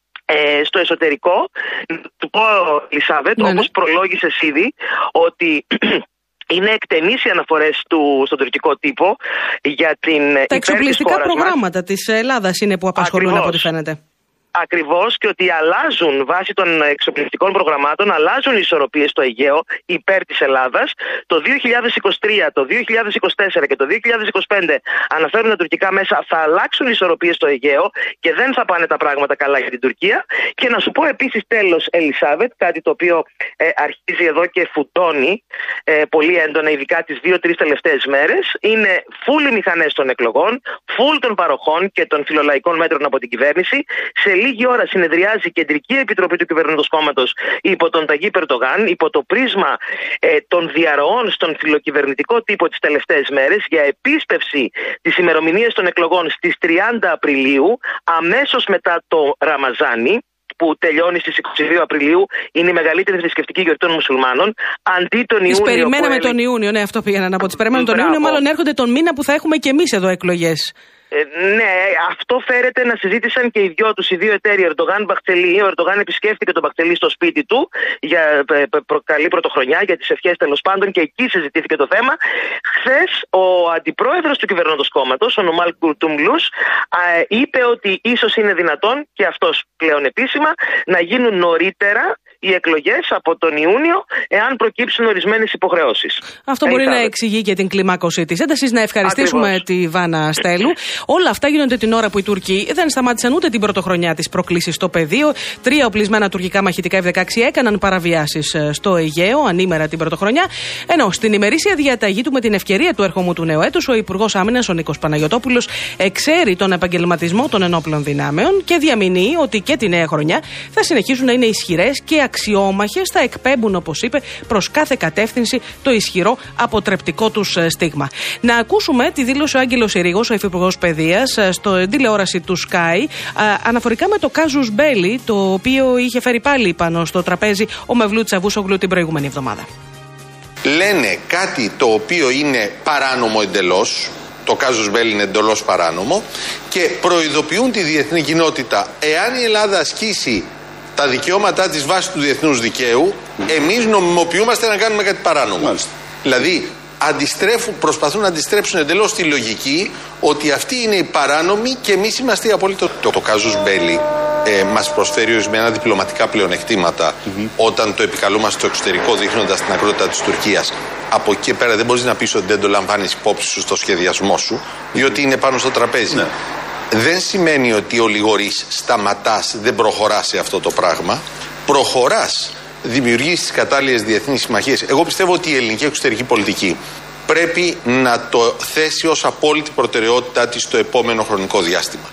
στο εσωτερικό, του πω, Ελισάβετ, όπως προλόγησες ήδη, ότι είναι εκτενείς οι αναφορές στον τουρκικό τύπο για την τα εξοπλιστικά προγράμματα της Ελλάδας είναι που απασχολούν, από ό,τι φαίνεται. Ακριβώς, και ότι αλλάζουν βάσει των εξοπλιστικών προγραμμάτων, αλλάζουν οι ισορροπίες στο Αιγαίο υπέρ της Ελλάδας. Το 2023, το 2024 και το 2025 αναφέρουν τα τουρκικά μέσα, θα αλλάξουν οι ισορροπίες στο Αιγαίο και δεν θα πάνε τα πράγματα καλά για την Τουρκία. Και να σου πω επίσης, τέλος, Ελισάβετ, κάτι το οποίο αρχίζει εδώ και φουτώνει πολύ έντονα, ειδικά τις 2-3 τελευταίες μέρες, είναι φουλ οι μηχανές των εκλογών, φουλ των παροχών και των φιλολαϊκών μέτρων από την κυβέρνηση. Σε λίγη ώρα συνεδριάζει η Κεντρική Επιτροπή του Κυβερνώντος Κόμματος υπό τον Ταγί Ερντογάν, υπό το πρίσμα των διαρροών στον φιλοκυβερνητικό τύπο τις τελευταίες μέρες, για επίσπευση της ημερομηνίας των εκλογών στις 30 Απριλίου, αμέσως μετά το Ραμαζάνι, που τελειώνει στις 22 Απριλίου, είναι η μεγαλύτερη θρησκευτική γιορτή των μουσουλμάνων. Αντί τον Ιούνιο. Τις περιμέναμε τον Ιούνιο, ναι, αυτό πήγαινα να πω. Τις περιμέναμε τον Ιούνιο, μάλλον έρχονται τον μήνα που θα έχουμε και εμείς εδώ εκλογές. Ναι, αυτό φέρεται να συζήτησαν και οι δυο τους, οι δύο εταίροι, Ερντογάν Μπαχτσελή. Ο Ερντογάν επισκέφτηκε τον Μπαχτσελή στο σπίτι του για καλή πρωτοχρονιά, για τις ευχές τέλος πάντων, και εκεί συζητήθηκε το θέμα. Χθες ο αντιπρόεδρος του Κυβερνώντος Κόμματος, ο Νομάλ Κουρτούμλους, είπε ότι ίσως είναι δυνατόν, και αυτός πλέον επίσημα, να γίνουν νωρίτερα οι εκλογές από τον Ιούνιο, εάν προκύψουν ορισμένες υποχρεώσεις. Αυτό μπορεί να εξηγεί και την κλιμάκωση της έντασης. Να ευχαριστήσουμε τη Βάνα Στέλου. Όλα αυτά γίνονται την ώρα που οι Τούρκοι δεν σταμάτησαν ούτε την πρωτοχρονιά της προκλήσης στο πεδίο. 3 οπλισμένα τουρκικά μαχητικά F-16 έκαναν παραβιάσεις στο Αιγαίο ανήμερα την πρωτοχρονιά. Ενώ στην ημερήσια διαταγή του, με την ευκαιρία του ερχομού του νέου έτους, ο Υπουργός Άμυνας, ο Νίκος Παναγιωτόπουλος, εξαίρει τον επαγγελματισμό των ενόπλων δυνάμεων και διαμηνύει ότι και τη νέα χρονιά θα συνεχίσουν να είναι ισχυρές και αξιόμαχες, θα εκπέμπουν, όπως είπε, προς κάθε κατεύθυνση το ισχυρό αποτρεπτικό τους στίγμα. Να ακούσουμε τη δήλωση ο Άγγελος Ιρήγος, ο Υφυπουργός Παιδείας, στο τηλεόραση του Sky, αναφορικά με το Κάζους Μπέλι, το οποίο είχε φέρει πάλι πάνω στο τραπέζι ο Μευλού Τσαβούσογλου την προηγούμενη εβδομάδα. Λένε κάτι το οποίο είναι παράνομο εντελώς. Το Κάζους Μπέλι είναι εντελώς παράνομο και προειδοποιούν τη διεθνή κοινότητα, εάν η Ελλάδα ασκήσει τα δικαιώματά της βάσει του διεθνούς δικαίου, εμείς νομιμοποιούμαστε να κάνουμε κάτι παράνομο. Μάλιστα. Δηλαδή, προσπαθούν να αντιστρέψουν εντελώς τη λογική ότι αυτοί είναι οι παράνομοι και εμείς είμαστε οι απολύτως. Το κάζους μπέλι μας προσφέρει ορισμένα διπλωματικά πλεονεκτήματα όταν το επικαλούμαστε στο εξωτερικό, δείχνοντας την ακρότητα της Τουρκίας. Από εκεί και πέρα δεν μπορείς να πεις ότι δεν το λαμβάνεις υπόψη σου στο σχεδιασμό σου, διότι είναι πάνω στο τραπέζι. Ναι. Δεν σημαίνει ότι ολιγορείς, σταματάς, δεν προχωράς σε αυτό το πράγμα. Προχωράς, δημιουργείς τις κατάλληλες διεθνείς συμμαχίες. Εγώ πιστεύω ότι η ελληνική εξωτερική πολιτική πρέπει να το θέσει ως απόλυτη προτεραιότητά της στο επόμενο χρονικό διάστημα.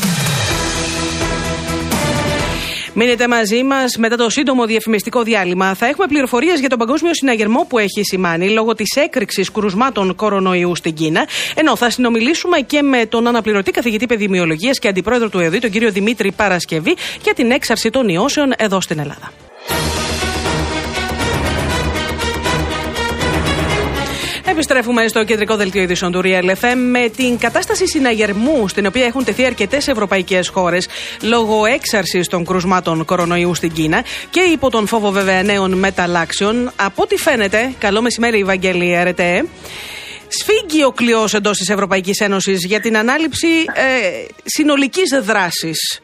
Μείνετε μαζί μας μετά το σύντομο διαφημιστικό διάλειμμα. Θα έχουμε πληροφορίες για τον παγκόσμιο συναγερμό που έχει σημάνει λόγω της έκρηξης κρουσμάτων κορονοϊού στην Κίνα. Ενώ θα συνομιλήσουμε και με τον αναπληρωτή καθηγητή επιδημιολογίας και αντιπρόεδρο του ΕΟΔΗ, τον κύριο Δημήτρη Παρασκευή, για την έξαρση των ιώσεων εδώ στην Ελλάδα. Επιστρέφουμε στο κεντρικό δελτίο ειδήσεων του Real FM με την κατάσταση συναγερμού στην οποία έχουν τεθεί αρκετές ευρωπαϊκές χώρες λόγω έξαρσης των κρουσμάτων κορονοϊού στην Κίνα και υπό τον φόβο βέβαια νέων μεταλλάξεων. Από ό,τι φαίνεται, καλό μεσημέρι Βαγγέλη Αρετέ, σφίγγει ο κλειός εντός της Ευρωπαϊκής Ένωσης για την ανάληψη συνολικής δράσης.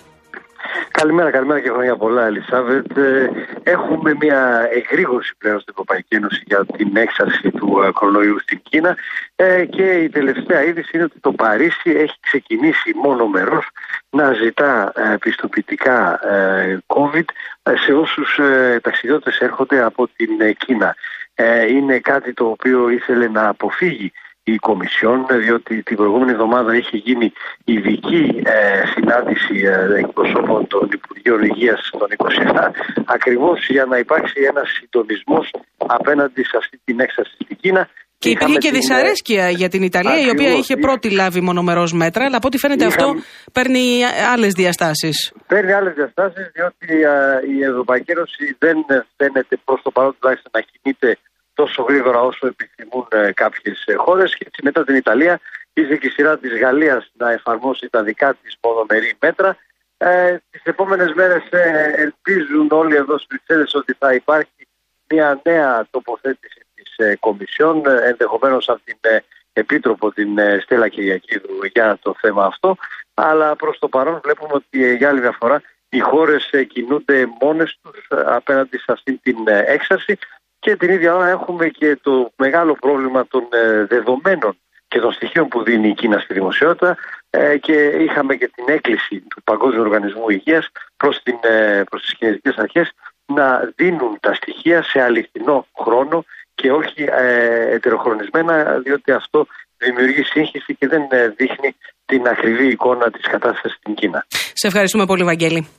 Καλημέρα και χρόνια πολλά, Ελισάβετ. Έχουμε μια εγρήγορση πλέον στην Ευρωπαϊκή Ένωση για την έξαρση του κορονοϊού στην Κίνα και η τελευταία είδηση είναι ότι το Παρίσι έχει ξεκινήσει μονομερός να ζητά πιστοποιητικά COVID σε όσους ταξιδιώτες έρχονται από την Κίνα. Είναι κάτι το οποίο ήθελε να αποφύγει η Κομισιόν, διότι την προηγούμενη εβδομάδα είχε γίνει ειδική συνάντηση εκπροσώπων των Υπουργείων Υγείας των 27, ακριβώς για να υπάρξει ένας συντονισμός απέναντι σε αυτή την έξαρση στην Κίνα. Και υπήρχε και δυσαρέσκεια για την Ιταλία, ακριβώς, η οποία είχε πρώτη λάβει μονομερός μέτρα, αλλά από ό,τι φαίνεται αυτό παίρνει άλλες διαστάσεις. Παίρνει άλλες διαστάσεις, διότι η Ευρωπαϊκή Ένωση δεν φαίνεται προς το παρόν τουλάχιστον να κινείται τόσο γρήγορα όσο επιθυμούν κάποιες χώρες, και έτσι μετά την Ιταλία ήρθε και η σειρά της Γαλλίας να εφαρμόσει τα δικά της μονομερή μέτρα. Τις επόμενες μέρες ελπίζουν όλοι εδώ στις Βρυξέλλες ότι θα υπάρχει μια νέα τοποθέτηση της Κομισιόν, ενδεχομένως από την Επίτροπο την Στέλλα Κυριακίδου για το θέμα αυτό, αλλά προς το παρόν βλέπουμε ότι για άλλη μια φορά οι χώρες κινούνται μόνες τους απέναντι σε αυτή την έξαρση. Και την ίδια ώρα έχουμε και το μεγάλο πρόβλημα των δεδομένων και των στοιχείων που δίνει η Κίνα στη δημοσιότητα, και είχαμε και την έκκληση του Παγκόσμιου Οργανισμού Υγείας προς τις κινέζικες αρχές να δίνουν τα στοιχεία σε αληθινό χρόνο και όχι ετεροχρονισμένα, διότι αυτό δημιουργεί σύγχυση και δεν δείχνει την ακριβή εικόνα της κατάστασης στην Κίνα. Σε ευχαριστούμε πολύ, Βαγγέλη.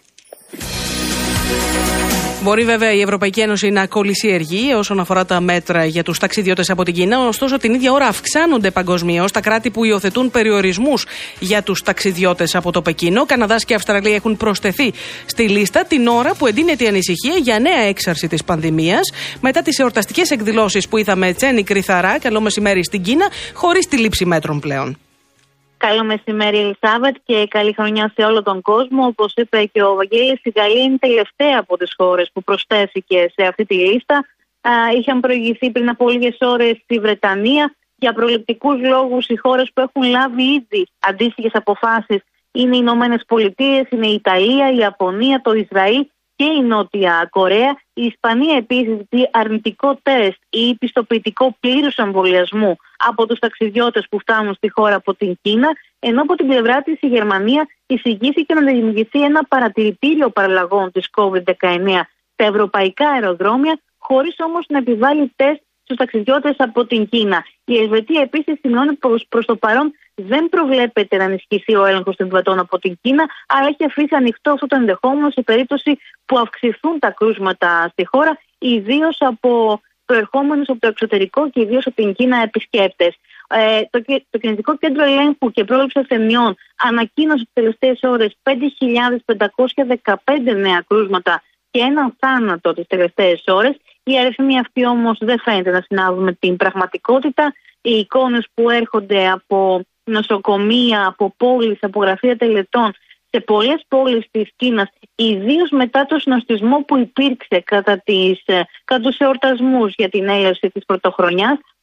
Μπορεί βέβαια η Ευρωπαϊκή Ένωση να κολλησιεργεί όσον αφορά τα μέτρα για τους ταξιδιώτες από την Κίνα, ωστόσο την ίδια ώρα αυξάνονται παγκοσμίως τα κράτη που υιοθετούν περιορισμούς για τους ταξιδιώτες από το Πεκίνο. Καναδάς και Αυστραλία έχουν προσθεθεί στη λίστα την ώρα που εντείνεται η ανησυχία για νέα έξαρση της πανδημίας μετά τις εορταστικές εκδηλώσεις που είδαμε τσένη κρυθαρά, καλό μεσημέρι στην Κίνα, χωρίς τη λήψη μέτρων πλέον. Καλό μεσημέρι, Ελισάβετ, και καλή χρονιά σε όλο τον κόσμο. Όπως είπε και ο Βαγγέλης, η Γαλλία είναι τελευταία από τις χώρες που προσθέθηκε σε αυτή τη λίστα. Είχαν προηγηθεί πριν από λίγες ώρες στη Βρετανία. Για προληπτικούς λόγους, οι χώρες που έχουν λάβει ήδη αντίστοιχες αποφάσεις είναι οι Ηνωμένες Πολιτείες, είναι η Ιταλία, η Ιαπωνία, το Ισραήλ και η Νότια Κορέα. Η Ισπανία επίσης ζητεί αρνητικό τεστ ή πιστοποιητικό πλήρους εμβολιασμού από τους ταξιδιώτες που φτάνουν στη χώρα από την Κίνα, ενώ από την πλευρά της η Γερμανία εισηγήθηκε να δημιουργηθεί ένα παρατηρητήριο παραλλαγών της COVID-19 στα ευρωπαϊκά αεροδρόμια, χωρίς όμως να επιβάλλει τεστ στους ταξιδιώτες από την Κίνα. Η Ελβετία επίσης σημειώνει πως προς το παρόν δεν προβλέπεται να ενισχυθεί ο έλεγχος των επιβατών από την Κίνα, αλλά έχει αφήσει ανοιχτό αυτό το ενδεχόμενο σε περίπτωση που αυξηθούν τα κρούσματα στη χώρα, ιδίως από προερχόμενους από το εξωτερικό και ιδίως από την Κίνα επισκέπτες. Το Κινέζικο Κέντρο Ελέγχου και Πρόληψης Ασθενειών ανακοίνωσε τις τελευταίες ώρες 5.515 νέα κρούσματα και έναν θάνατο τις τελευταίες ώρες. Οι αριθμοί αυτοί όμως δεν φαίνεται να συνάδουν με την πραγματικότητα. Οι εικόνες που έρχονται από νοσοκομεία, από πόλεις, από γραφεία τελετών σε πολλές πόλεις της Κίνας, ιδίως μετά το συνοστισμό που υπήρξε κατά τους εορτασμούς για την έλευση της πρωτοχρονιάς,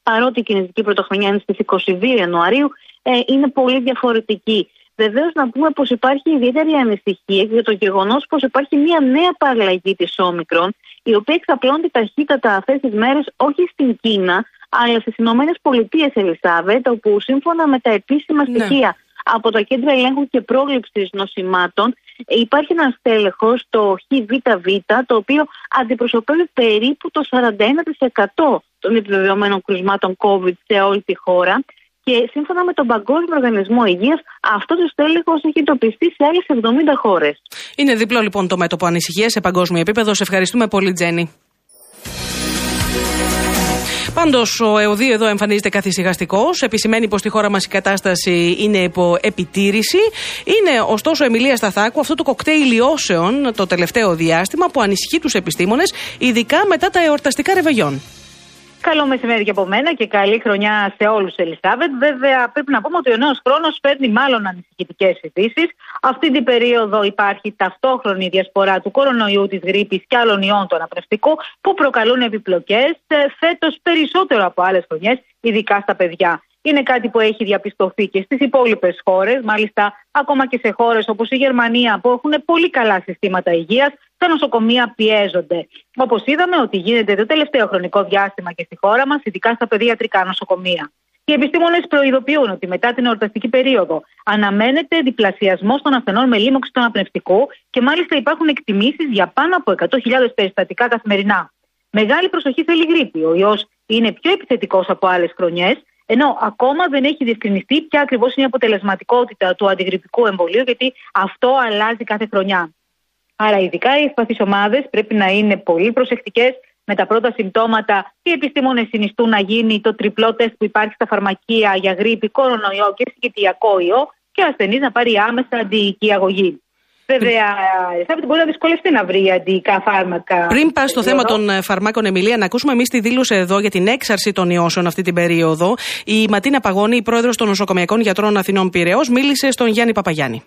παρότι η Κινέζικη Πρωτοχρονιά είναι στις 22 Ιανουαρίου, είναι πολύ διαφορετική. Βεβαίως, να πούμε πως υπάρχει ιδιαίτερη ανησυχία για το γεγονός πως υπάρχει μια νέα παραλλαγή της Όμικρον, η οποία εξαπλώνεται ταχύτατα αυτές τις μέρες όχι στην Κίνα, αλλά στις Ηνωμένες Πολιτείες, Ελισάβετ, όπου σύμφωνα με τα επίσημα στοιχεία από τα Κέντρα Ελέγχου και Πρόληψης Νοσημάτων, υπάρχει ένα στέλεχος, το ΧΒΒ, το οποίο αντιπροσωπεύει περίπου το 41% των επιβεβαιωμένων κρουσμάτων COVID σε όλη τη χώρα. Και σύμφωνα με τον Παγκόσμιο Οργανισμό Υγείας, αυτό το στέλεχος έχει εντοπιστεί σε άλλες 70 χώρες. Είναι διπλό λοιπόν το μέτωπο ανησυχίας σε παγκόσμιο επίπεδο. Σε ευχαριστούμε πολύ, Τζέννη. Πάντως, ο ΕΟΔΗ εδώ εμφανίζεται καθησυχαστικός. Επισημαίνει πως στη χώρα μας η κατάσταση είναι υπό επιτήρηση. Είναι ωστόσο, Εμιλία Σταθάκου, αυτό το κοκτέιλ ιώσεων το τελευταίο διάστημα που ανησυχεί τους επιστήμονες, ειδικά μετά τα εορταστικά ρεβεγιόν. Καλό μεσημέρι και από μένα και καλή χρονιά σε όλους, Ελισάβετ. Βέβαια, πρέπει να πούμε ότι ο νέος χρόνος φέρνει μάλλον ανησυχητικές ειδήσεις. Αυτή την περίοδο υπάρχει ταυτόχρονη διασπορά του κορονοϊού, της γρίπης και άλλων ιών του αναπνευστικού που προκαλούν επιπλοκές φέτος περισσότερο από άλλες χρονιές, ειδικά στα παιδιά. Είναι κάτι που έχει διαπιστωθεί και στις υπόλοιπες χώρες, μάλιστα ακόμα και σε χώρες όπως η Γερμανία που έχουν πολύ καλά συστήματα υγείας, τα νοσοκομεία πιέζονται. Όπως είδαμε ότι γίνεται το τελευταίο χρονικό διάστημα και στη χώρα μας, ειδικά στα παιδιατρικά νοσοκομεία. Οι επιστήμονες προειδοποιούν ότι μετά την εορταστική περίοδο αναμένεται διπλασιασμός των ασθενών με λίμωξη του αναπνευστικού και μάλιστα υπάρχουν εκτιμήσεις για πάνω από 100.000 περιστατικά καθημερινά. Μεγάλη προσοχή θέλει η γρίπη. Ο ιός είναι πιο επιθετικός από άλλες χρονιές, ενώ ακόμα δεν έχει διευκρινιστεί ποια ακριβώς είναι η αποτελεσματικότητα του αντιγρυπικού εμβολίου, γιατί αυτό αλλάζει κάθε χρονιά. Άρα, ειδικά οι ευπαθείς ομάδες πρέπει να είναι πολύ προσεκτικές με τα πρώτα συμπτώματα. Οι επιστήμονες συνιστούν να γίνει το τριπλό τεστ που υπάρχει στα φαρμακεία για γρίπη, κορονοϊό και συγκητιακό ιό και ο ασθενής να πάρει άμεσα αντιοική αγωγή. Βέβαια, μπορεί να δυσκολευτεί να βρει αντιοικά φάρμακα. Πριν πας στο θέμα των φαρμάκων, Εμιλία, να ακούσουμε εμείς τη δήλωση εδώ για την έξαρση των ιώσεων αυτή την περίοδο. Η Ματίνα Παγώνη, η πρόεδρος των Νοσοκομειακών Γιατρών Αθηνών Πειραιώς, μίλησε στον Γιάννη Παπαγιάννη.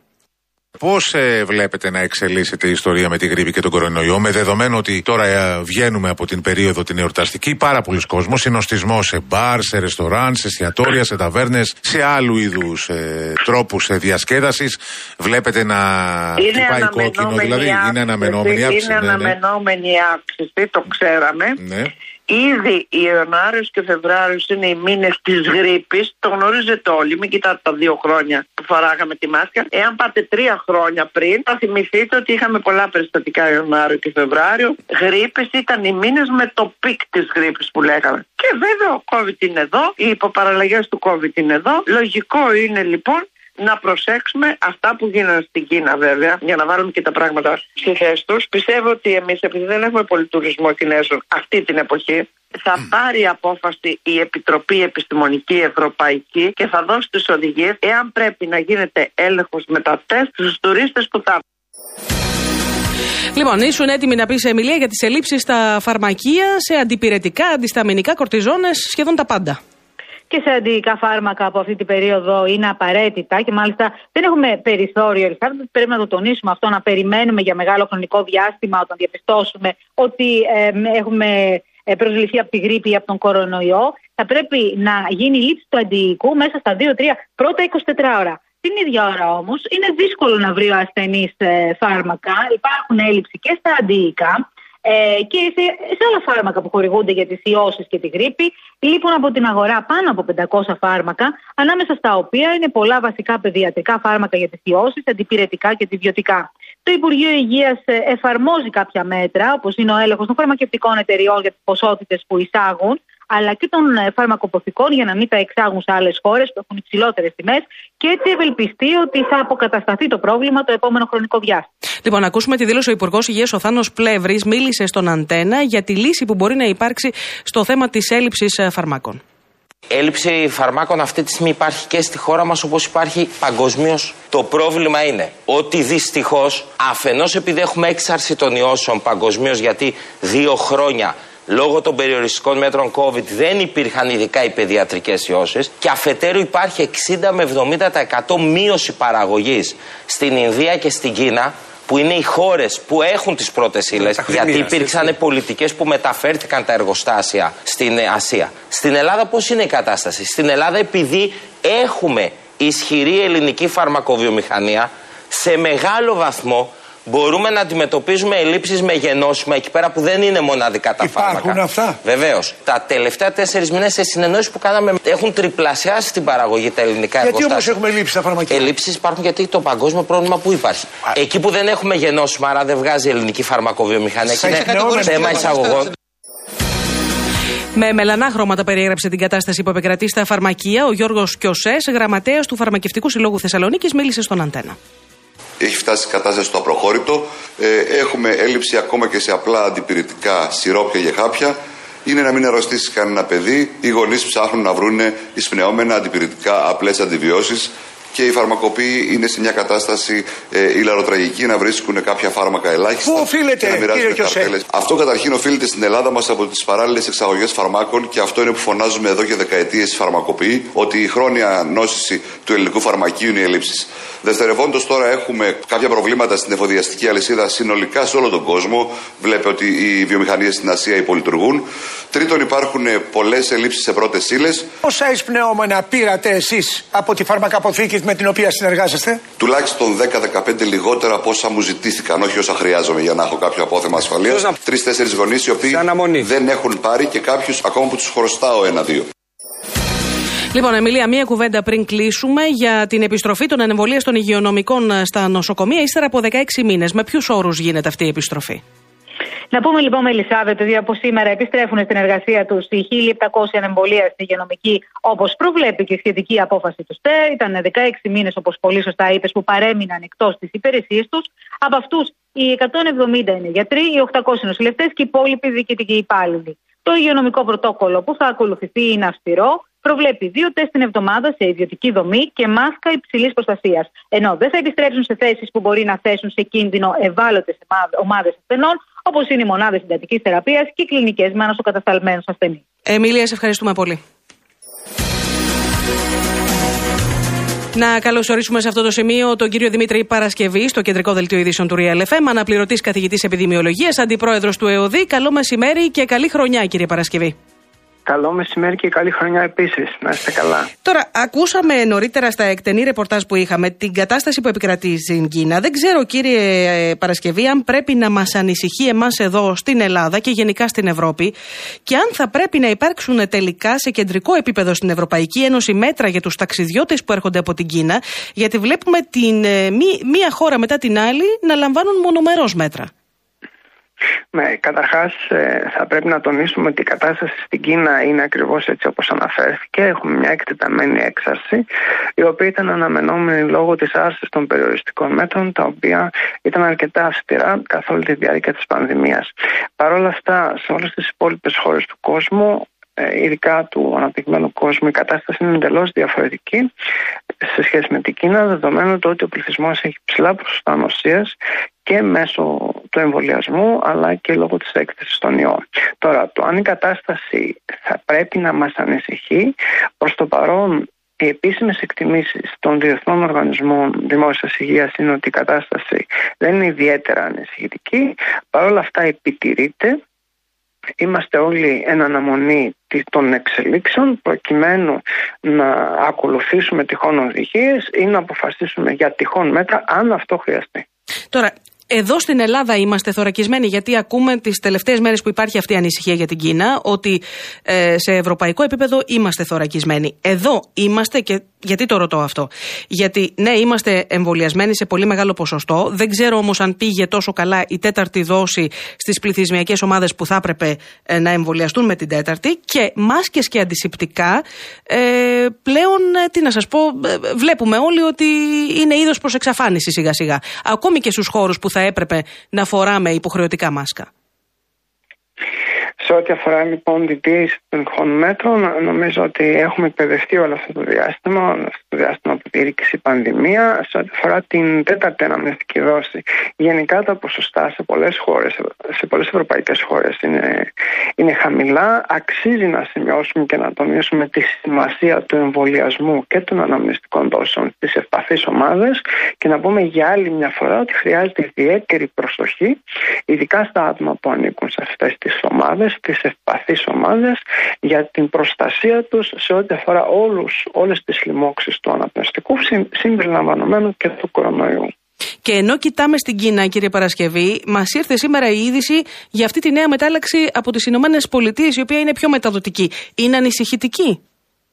Πώς βλέπετε να εξελίσσεται η ιστορία με τη γρίπη και τον κορονοϊό, με δεδομένο ότι τώρα βγαίνουμε από την περίοδο την εορταστική, πάρα πολλοί κόσμος, συνοστισμό σε μπαρ, σε ρεστοράν, σε εστιατόρια, σε ταβέρνες, σε άλλου είδους τρόπους διασκέδασης. Βλέπετε να χτυπάει κόκκινο, δηλαδή είναι αναμενόμενη αύξηση. Είναι αναμενόμενη αύξηση, το ξέραμε. Ναι. Ήδη Ιανουάριος και Φεβρουάριος είναι οι μήνες της γρίπης, το γνωρίζετε όλοι. Μην κοιτάτε τα 2 χρόνια που φοράγαμε τη μάσκα. Εάν πάτε 3 χρόνια πριν, θα θυμηθείτε ότι είχαμε πολλά περιστατικά Ιανουάριο και Φεβρουάριο. Γρίπης ήταν οι μήνες με το πικ της γρίπης που λέγαμε. Και βέβαια ο COVID είναι εδώ, οι υποπαραλλαγές του COVID είναι εδώ. Λογικό είναι λοιπόν να προσέξουμε αυτά που γίνανε στην Κίνα, βέβαια, για να βάλουμε και τα πράγματα στη θέση τους. Πιστεύω ότι εμείς, επειδή δεν έχουμε πολύ τουρισμό Κινέζων αυτή την εποχή, θα πάρει απόφαση η Επιτροπή Επιστημονική Ευρωπαϊκή και θα δώσει τις οδηγίες εάν πρέπει να γίνεται έλεγχος με τα τεστ στους τουρίστες που θα. Λοιπόν, ήσουν έτοιμοι να πεις, Εμιλία, για τις ελλείψεις στα φαρμακεία, σε αντιπυρετικά, αντισταμινικά, κορτιζόνες, σχεδόν τα πάντα. Και σε αντιοικά φάρμακα από αυτή την περίοδο είναι απαραίτητα και μάλιστα δεν έχουμε περιθώριο, Ελισάβετ, πρέπει να το τονίσουμε αυτό, να περιμένουμε για μεγάλο χρονικό διάστημα όταν διαπιστώσουμε ότι έχουμε προσληφθεί από τη γρίπη ή από τον κορονοϊό. Θα πρέπει να γίνει η λήψη του αντιοικού μέσα στα 2-3 πρώτα 24 ώρα. Την ίδια ώρα όμως είναι δύσκολο να βρει ο ασθενής φάρμακα, υπάρχουν έλλειψη και στα αντιοικά. Και σε άλλα φάρμακα που χορηγούνται για τις ιώσεις και τη γρίπη, λείπουν από την αγορά πάνω από 500 φάρμακα, ανάμεσα στα οποία είναι πολλά βασικά παιδιατρικά φάρμακα για τις ιώσεις, αντιπυρετικά και αντιβιωτικά. Το Υπουργείο Υγείας εφαρμόζει κάποια μέτρα, όπως είναι ο έλεγχος των φαρμακευτικών εταιριών για τις ποσότητες που εισάγουν, αλλά και των φαρμακοποθηκών για να μην τα εξάγουν σε άλλες χώρες που έχουν υψηλότερες τιμές και έτσι ευελπιστεί ότι θα αποκατασταθεί το πρόβλημα το επόμενο χρονικό διάστημα. Λοιπόν, ακούσουμε τη δήλωση ο Υπουργός Υγείας ο Θάνος Πλεύρης, μίλησε στον Αντένα για τη λύση που μπορεί να υπάρξει στο θέμα της έλλειψης φαρμάκων. Έλλειψη φαρμάκων αυτή τη στιγμή υπάρχει και στη χώρα μας όπως υπάρχει παγκοσμίως. Το πρόβλημα είναι ότι δυστυχώς αφενός επειδή έχουμε έξαρση των ιώσεων παγκοσμίως, γιατί 2 χρόνια λόγω των περιοριστικών μέτρων COVID δεν υπήρχαν ειδικά οι παιδιατρικές ιώσεις, και αφετέρου υπάρχει 60 με 70% μείωση παραγωγής στην Ινδία και στην Κίνα, που είναι οι χώρες που έχουν τις πρώτες ύλες, γιατί υπήρξαν πολιτικές που μεταφέρθηκαν τα εργοστάσια στην Ασία. Στην Ελλάδα πώς είναι η κατάσταση? Στην Ελλάδα, επειδή έχουμε ισχυρή ελληνική φαρμακοβιομηχανία, σε μεγάλο βαθμό μπορούμε να αντιμετωπίζουμε ελλείψεις με γενώσιμα εκεί πέρα που δεν είναι μοναδικά τα φάρμακα. Υπάρχουν αυτά? Βεβαίως. Τα τελευταία 4 μήνες σε συνεννόησεις που κάναμε έχουν τριπλασιάσει την παραγωγή τα ελληνικά εργοστάσια. Γιατί όμως έχουμε ελλείψεις στα φαρμακεία? Ελλείψεις υπάρχουν γιατί το παγκόσμιο πρόβλημα που υπάρχει. Εκεί που δεν έχουμε γενώσιμα, άρα δεν βγάζει η ελληνική φαρμακοβιομηχανία. Και είναι θέμα εισαγωγών. Με μελανά χρώματα περιέγραψε την κατάσταση που επικρατεί στα φαρμακεία ο Γιώργος Κιωσές, γραμματέας του Φαρμακευτικού Συλλόγου Θεσσαλονίκης, μίλησε στον Αντένα. Έχει φτάσει η κατάσταση στο απροχώρητο. Έχουμε έλλειψη ακόμα και σε απλά αντιπυρητικά σιρόπια και χάπια. Είναι να μην αρρωστήσει κανένα παιδί. Οι γονείς ψάχνουν να βρουν εισπνεώμενα αντιπυρητικά απλές αντιβιώσεις. Και οι φαρμακοποιοί είναι σε μια κατάσταση ηλαροτραγική να βρίσκουν κάποια φάρμακα ελάχιστα. Πού οφείλεται, κύριε Κιωσέ? Αυτό καταρχήν οφείλεται στην Ελλάδα μας από τις παράλληλες εξαγωγές φαρμάκων και αυτό είναι που φωνάζουμε εδώ και δεκαετίες οι φαρμακοποιοί, ότι η χρόνια νόσηση του ελληνικού φαρμακείου είναι οι ελλείψεις. Δευτερευόντως, τώρα έχουμε κάποια προβλήματα στην εφοδιαστική αλυσίδα συνολικά σε όλο τον κόσμο. Βλέπετε ότι οι βιομηχανίες στην Ασία υπολειτουργούν. Τρίτον, υπάρχουν πολλές ελλείψεις σε πρώτες ύλες. Πόσα εισπνεώμενα πήρατε εσείς από τη φαρμακαποθήκη με την οποία συνεργάζεστε? Τουλάχιστον 10-15 λιγότερα από όσα μου ζητήθηκαν, όχι όσα χρειάζομαι για να έχω κάποιο απόθεμα ασφαλείας. 3-4 γονείς οι οποίοι δεν έχουν πάρει και κάποιους ακόμα που τους χρωστάω 1-2. Λοιπόν, Εμιλία, μία κουβέντα πριν κλείσουμε για την επιστροφή των ανεμβολίων των υγειονομικών στα νοσοκομεία ύστερα από 16 μήνες. Με ποιους όρους γίνεται αυτή η επιστροφή? Να πούμε λοιπόν, Μελισσάβετ, ότι από σήμερα επιστρέφουν στην εργασία τους οι 1.700 ανεμβολία στην υγειονομική, όπως προβλέπει και η σχετική απόφαση του ΣΤΕ. Ήταν 16 μήνες, όπως πολύ σωστά είπες, που παρέμειναν εκτός της υπηρεσίας τους. Από αυτούς οι 170 είναι γιατροί, οι 800 νοσηλευτές και οι υπόλοιποι διοικητικοί υπάλληλοι. Το υγειονομικό πρωτόκολλο που θα ακολουθηθεί είναι αυστηρό. Προβλέπει 2 τεστ την εβδομάδα σε ιδιωτική δομή και μάσκα υψηλής προστασίας. Ενώ δεν θα επιστρέψουν σε θέσεις που μπορεί να θέσουν σε κίνδυνο ευάλωτες ομάδες ασθενών, όπως είναι οι μονάδες συντατικής θεραπείας και οι κλινικές με ανοσοκατασταλμένους ασθενείς. Εμίλια, σε ευχαριστούμε πολύ. Να καλωσορίσουμε σε αυτό το σημείο τον κύριο Δημήτρη Παρασκευή στο κεντρικό δελτίο ειδήσεων του Real FM, αναπληρωτής καθηγητής επιδημιολογίας, αντιπρόεδρος του ΕΟΔΗ. Καλό μεσημέρι και καλή χρονιά, κύριε Παρασκευή. Καλό μεσημέρι και καλή χρονιά επίσης. Να είστε καλά. Τώρα, ακούσαμε νωρίτερα στα εκτενή ρεπορτάζ που είχαμε την κατάσταση που επικρατεί στην Κίνα. Δεν ξέρω, κύριε Παρασκευή, αν πρέπει να μας ανησυχεί εμάς εδώ στην Ελλάδα και γενικά στην Ευρώπη και αν θα πρέπει να υπάρξουν τελικά σε κεντρικό επίπεδο στην Ευρωπαϊκή Ένωση μέτρα για τους ταξιδιώτες που έρχονται από την Κίνα, γιατί βλέπουμε μία χώρα μετά την άλλη να λαμβάνουν μονομερώς μέτρα. Ναι, καταρχάς θα πρέπει να τονίσουμε ότι η κατάσταση στην Κίνα είναι ακριβώς έτσι όπως αναφέρθηκε. Έχουμε μια εκτεταμένη έξαρση, η οποία ήταν αναμενόμενη λόγω της άρσης των περιοριστικών μέτρων, τα οποία ήταν αρκετά αυστηρά καθ' όλη τη διάρκεια της πανδημίας. Παρ' όλα αυτά, σε όλες τις υπόλοιπες χώρες του κόσμου, ειδικά του αναπτυγμένου κόσμου, η κατάσταση είναι εντελώς διαφορετική σε σχέση με την Κίνα, δεδομένου το ότι ο πληθυσμός έχει ψηλά ποσοστά νοσίας και μέσω του εμβολιασμού, αλλά και λόγω της έκθεσης των ιών. Τώρα, το αν η κατάσταση θα πρέπει να μας ανησυχεί, προς το παρόν οι επίσημες εκτιμήσεις των διεθνών οργανισμών δημόσιας υγείας είναι ότι η κατάσταση δεν είναι ιδιαίτερα ανησυχητική. Παρ' όλα αυτά επιτηρείται. Είμαστε όλοι εν αναμονή των εξελίξεων προκειμένου να ακολουθήσουμε τυχόν οδηγίες ή να αποφασίσουμε για τυχόν μέτρα αν αυτό χρειαστεί. Τώρα, εδώ στην Ελλάδα είμαστε θωρακισμένοι, γιατί ακούμε τις τελευταίες μέρες που υπάρχει αυτή η ανησυχία για την Κίνα, ότι σε ευρωπαϊκό επίπεδο είμαστε θωρακισμένοι. Εδώ είμαστε, και γιατί το ρωτώ αυτό? Γιατί ναι, είμαστε εμβολιασμένοι σε πολύ μεγάλο ποσοστό. Δεν ξέρω όμως αν πήγε τόσο καλά η τέταρτη δόση στις πληθυσμιακές ομάδες που θα έπρεπε να εμβολιαστούν με την τέταρτη. Και μάσκες και αντισηπτικά πλέον, τι να σας πω, βλέπουμε όλοι ότι είναι είδος προς εξαφάνιση σιγά σιγά. Ακόμη και στους χώρους που θα έπρεπε να φοράμε υποχρεωτικά μάσκα. Σε ό,τι αφορά λοιπόν την τήρηση των τυχόν μέτρων, νομίζω ότι έχουμε εκπαιδευτεί όλο αυτό το διάστημα, στο διάστημα που επιδείξει η πανδημία, σε ό,τι αφορά την τέταρτη αναμνηστική δόση. Γενικά τα ποσοστά σε πολλές ευρωπαϊκές χώρες είναι χαμηλά. Αξίζει να σημειώσουμε και να τονίσουμε τη σημασία του εμβολιασμού και των αναμνηστικών δόσεων στις ευπαθείς ομάδες και να πούμε για άλλη μια φορά ότι χρειάζεται ιδιαίτερη προσοχή, ειδικά στα άτομα που ανήκουν σε αυτές τις ομάδες, τις ευπαθείς ομάδες, για την προστασία τους σε ό,τι αφορά όλες τις λοιμώξεις του αναπνευστικού, συμπεριλαμβανομένου και του κορονοϊού. Και ενώ κοιτάμε στην Κίνα, κύριε Παρασκευή, μας ήρθε σήμερα η είδηση για αυτή τη νέα μετάλλαξη από τις Ηνωμένες Πολιτείες, η οποία είναι πιο μεταδοτική. Είναι ανησυχητική?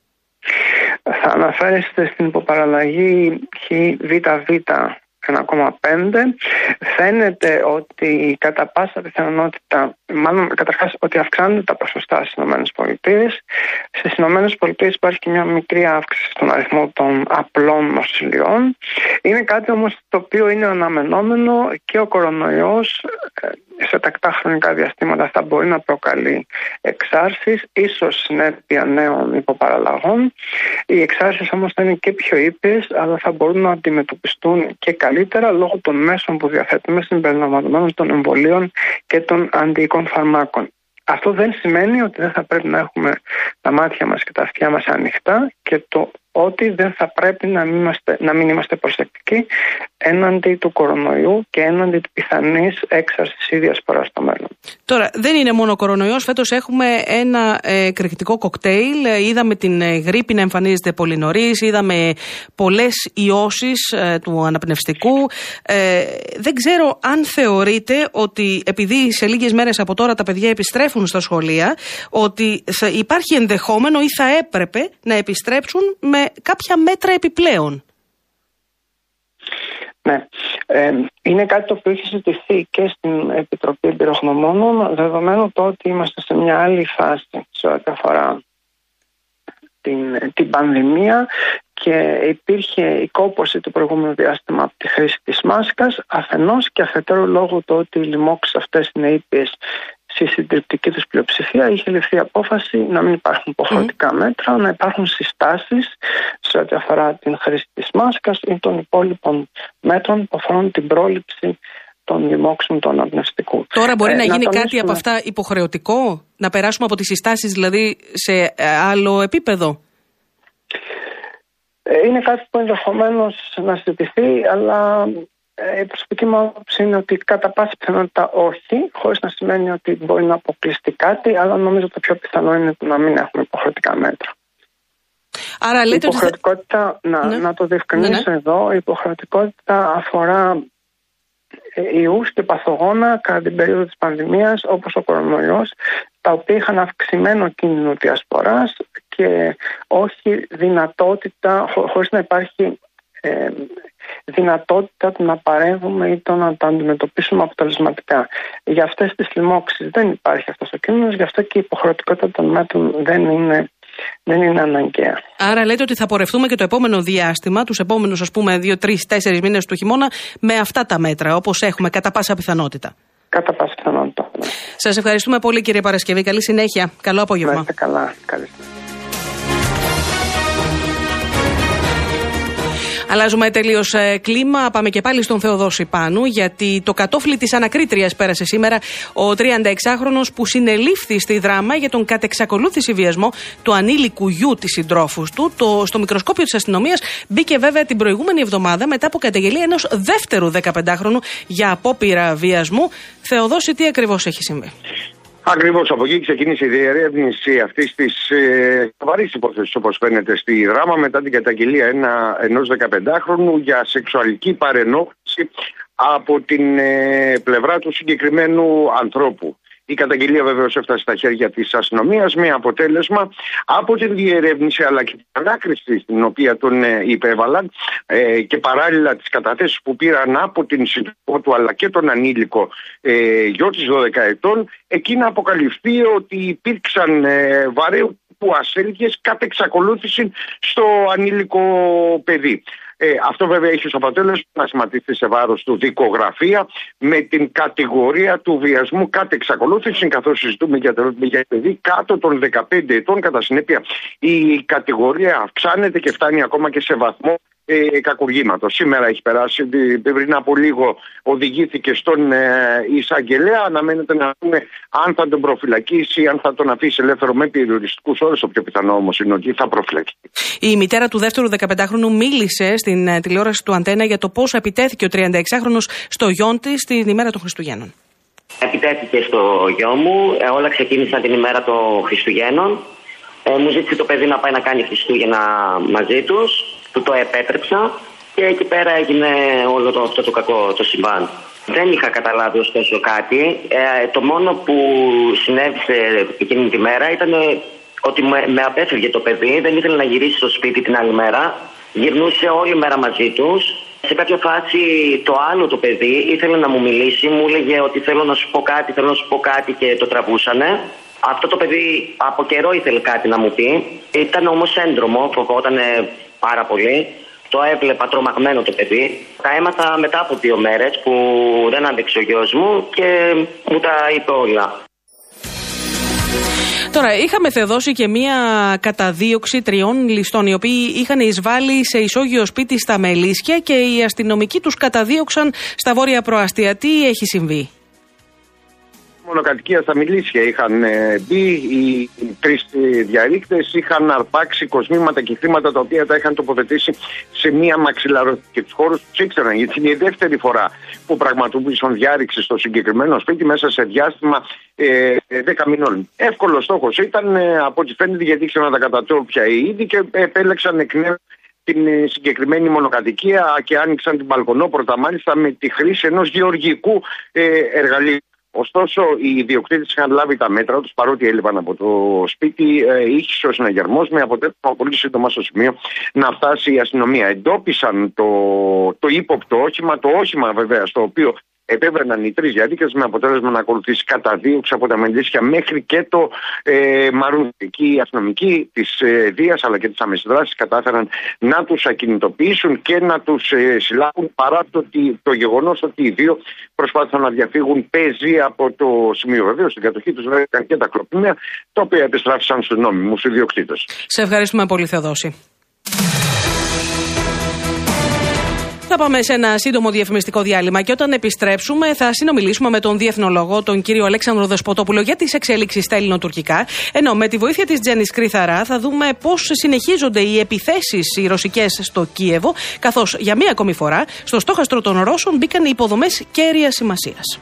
Θα αναφέρεστε στην υποπαραλλαγή ΧΒΒ 1,5. Φαίνεται ότι κατά πάσα πιθανότητα, μάλλον καταρχάς ότι αυξάνονται τα ποσοστά στις ΗΠΑ. Στις ΗΠΑ υπάρχει και μια μικρή αύξηση στον αριθμό των απλών νοσηλειών. Είναι κάτι όμως το οποίο είναι αναμενόμενο και ο κορονοϊός σε τακτά χρονικά διαστήματα θα μπορεί να προκαλεί εξάρσεις, ίσως συνέπεια νέων υποπαραλλαγών. Οι εξάρσεις όμως θα είναι και πιο ήπιες, αλλά θα μπορούν να αντιμετωπιστούν και καλύτερα λόγω των μέσων που διαθέτουμε, συμπεριλαμβανομένων των εμβολίων και των αντιοικών φαρμάκων. Αυτό δεν σημαίνει ότι δεν θα πρέπει να έχουμε τα μάτια μας και τα αυτιά μας ανοιχτά και το ότι δεν θα πρέπει να μην είμαστε προσεκτικοί έναντι του κορονοϊού και έναντι της πιθανής έξαρσης ή διασποράς στο μέλλον. Τώρα, δεν είναι μόνο ο κορονοϊός. Φέτος έχουμε ένα εκρηκτικό κοκτέιλ. Είδαμε την γρίπη να εμφανίζεται πολύ νωρίς. Είδαμε πολλές ιώσεις του αναπνευστικού. Δεν ξέρω αν θεωρείτε ότι επειδή σε λίγες μέρες από τώρα τα παιδιά επιστρέφουν στα σχολεία, ότι υπάρχει ενδεχόμενο ή θα έπρεπε να επιστρέψουν με κάποια μέτρα επιπλέον. Ναι, είναι κάτι το οποίο έχει συζητηθεί και στην Επιτροπή Εμπειρογνωμόνων, δεδομένου το ότι είμαστε σε μια άλλη φάση σε ό,τι αφορά την πανδημία και υπήρχε η κόπωση του προηγούμενου διάστημα από τη χρήση της μάσκας, αφενός και αφετέρου λόγω του ότι οι λοιμώξεις αυτές είναι ήπιες στη συντριπτική τους πλειοψηφία, είχε ληφθεί απόφαση να μην υπάρχουν υποχρεωτικά μέτρα, να υπάρχουν συστάσεις σε ό,τι αφορά την χρήση της μάσκας ή των υπόλοιπων μέτρων που αφορούν την πρόληψη των λοιμώξεων του αναπνευστικού. Τώρα μπορεί να γίνει κάτι από αυτά υποχρεωτικό, να περάσουμε από τις συστάσεις δηλαδή σε άλλο επίπεδο? Είναι κάτι που ενδεχομένως να συζητηθεί, αλλά η προσωπική μου άποψη είναι ότι κατά πάσα πιθανότητα όχι, χωρίς να σημαίνει ότι μπορεί να αποκλειστεί κάτι, αλλά νομίζω το πιο πιθανό είναι να μην έχουμε υποχρεωτικά μέτρα. Άρα λέτε η υποχρεωτικότητα, να το διευκρινίσω εδώ, η υποχρεωτικότητα αφορά ιούς και παθογόνα κατά την περίοδο της πανδημίας, όπως ο κορονοϊός, τα οποία είχαν αυξημένο κίνδυνο διασποράς και όχι δυνατότητα, χωρίς να υπάρχει δυνατότητα του να παρέμβουμε ή το να τα αντιμετωπίσουμε αποτελεσματικά. Για αυτές τις λοιμώξεις δεν υπάρχει αυτός ο κίνδυνος, γι' αυτό και η υποχρεωτικότητα των μέτρων δεν είναι αναγκαία. Άρα λέτε ότι θα πορευτούμε και το επόμενο διάστημα, τους επόμενους 2, 3, 4 μήνες του χειμώνα, με αυτά τα μέτρα, όπως έχουμε κατά πάσα πιθανότητα. Κατά πάσα πιθανότητα. Ναι. Σας ευχαριστούμε πολύ, κύριε Παρασκευή. Καλή συνέχεια. Καλό απόγευμα. Να είστε καλά. Καλή συνέχεια. Αλλάζουμε τελείως κλίμα. Πάμε και πάλι στον Θεοδόση Πάνου, γιατί το κατόφλι της ανακρίτριας πέρασε σήμερα ο 36χρονος που συνελήφθη στη Δράμα για τον κατεξακολούθηση βιασμό του ανήλικου γιου της συντρόφους του. Στο μικροσκόπιο της αστυνομίας μπήκε βέβαια την προηγούμενη εβδομάδα μετά από καταγγελία ενός δεύτερου 15χρονου για απόπειρα βιασμού. Θεοδόση, τι ακριβώς έχει συμβεί? Ακριβώς από εκεί ξεκίνησε η διερεύνηση αυτής της σοβαρής υπόθεσης, όπως φαίνεται, στη Δράμα, μετά την καταγγελία ενός 15χρονου για σεξουαλική παρενόχληση από την πλευρά του συγκεκριμένου ανθρώπου. Η καταγγελία βεβαίως έφτασε στα χέρια της αστυνομίας με αποτέλεσμα από την διερεύνηση αλλά και την ανάκριση στην οποία τον υπέβαλαν και παράλληλα τις καταθέσεις που πήραν από την σύντροφό του αλλά και τον ανήλικο γιο της 12 ετών, εκεί να αποκαλυφθεί ότι υπήρξαν βαρέου που ασέλγειες κατ' εξακολούθηση στο ανήλικο παιδί. Αυτό βέβαια έχει ως αποτέλεσμα να σηματιστεί σε βάρος του δικογραφία με την κατηγορία του βιασμού κατ' εξακολούθηση, καθώς συζητούμε για παιδί κάτω των 15 ετών. Κατά συνέπεια η κατηγορία αυξάνεται και φτάνει ακόμα και σε βαθμό κακουργήματος. Σήμερα έχει περάσει, πριν από λίγο οδηγήθηκε στον εισαγγελέα. Αναμένεται να δούμε αν θα τον προφυλακίσει ή αν θα τον αφήσει ελεύθερο με περιοριστικούς όρους. Το πιο πιθανό όμως είναι ότι θα προφυλακίσει. Η μητέρα του δεύτερου 15χρονου μίλησε στην τηλεόραση του Αντένα για το πώς επιτέθηκε ο 36χρονος στο γιον της την ημέρα των Χριστουγέννων. Επιτέθηκε στο γιο μου, όλα ξεκίνησαν την ημέρα των Χριστουγέννων. Μου ζήτησε το παιδί να πάει να κάνει Χριστούγεννα μαζί τους, του το επέτρεψα και εκεί πέρα έγινε όλο αυτό το κακό το συμβάν. Δεν είχα καταλάβει ωστόσο κάτι. Το μόνο που συνέβησε εκείνη τη μέρα ήταν ότι με απέφευγε το παιδί, δεν ήθελε να γυρίσει στο σπίτι την άλλη μέρα. Γυρνούσε όλη μέρα μαζί τους. Σε κάποια φάση το άλλο το παιδί ήθελε να μου μιλήσει, μου έλεγε ότι θέλω να σου πω κάτι και το τραβούσανε. Αυτό το παιδί από καιρό ήθελε κάτι να μου πει. Ήταν όμως έντρομο, φοβότανε πάρα πολύ. Το έβλεπα τρομαγμένο το παιδί. Τα έμαθα μετά από 2 μέρες που δεν άντεξε ο γιος μου και μου τα είπε όλα. Τώρα, είχαμε θεδώσει και μία καταδίωξη 3 ληστών, οι οποίοι είχαν εισβάλει σε ισόγειο σπίτι στα Μελίσια και οι αστυνομικοί τους καταδίωξαν στα βόρεια προάστια. Τι έχει συμβεί? Μονοκατοικία στα Μελίσια είχαν μπει, οι 3 διαρρήκτες είχαν αρπάξει κοσμήματα και χρήματα τα οποία τα είχαν τοποθετήσει σε μία μαξιλαροθήκη και τους χώρους τους ήξεραν, γιατί είναι η δεύτερη φορά που πραγματοποιήσαν διάρρηξη στο συγκεκριμένο σπίτι μέσα σε διάστημα 10 μηνών. Εύκολος στόχος ήταν, από ό,τι φαίνεται, γιατί ήξεραν τα κατατόπια ήδη και επέλεξαν εκ νέου την συγκεκριμένη μονοκατοικία και άνοιξαν την μπαλκονόπορτα μάλιστα με τη χρήση ενός γεωργικού εργαλείου. Ωστόσο, οι ιδιοκτήτες είχαν λάβει τα μέτρα τους, παρότι έλειπαν από το σπίτι, είχε ο συναγερμός με αποτέλεσμα πολύ σύντομα στο σημείο να φτάσει η αστυνομία. Εντόπισαν το ύποπτο όχημα, το όχημα βέβαια στο οποίο επέβαιναν οι 3 διαδίκες, με αποτέλεσμα να ακολουθήσει καταδίωξη από τα Μελίσια μέχρι και το Μαρούδι. Εκεί οι αστυνομικοί της Δίας αλλά και της άμεσης δράσης κατάφεραν να τους ακινητοποιήσουν και να τους συλλάβουν, παρά το γεγονός ότι οι 2 προσπάθησαν να διαφύγουν πεζοί από το σημείο. Βεβαίως στην κατοχή τους βρέθηκαν και τα κλοπημαία, τα οποία επιστράφησαν στους νόμιμους ιδιοκτήτες. Σε ευχαριστούμε πολύ, Θεοδόση. Θα πάμε σε ένα σύντομο διαφημιστικό διάλειμμα και όταν επιστρέψουμε θα συνομιλήσουμε με τον διεθνολόγο, τον κύριο Αλέξανδρο Δεσποτόπουλο, για τις εξέλιξεις στα ελληνοτουρκικά. Ενώ με τη βοήθεια της Τζέννης Κρυθαρά θα δούμε πώς συνεχίζονται οι επιθέσεις οι ρωσικές στο Κίεβο, καθώς για μία ακόμη φορά στο στόχαστρο των Ρώσων μπήκαν οι υποδομές κέρειας σημασίας.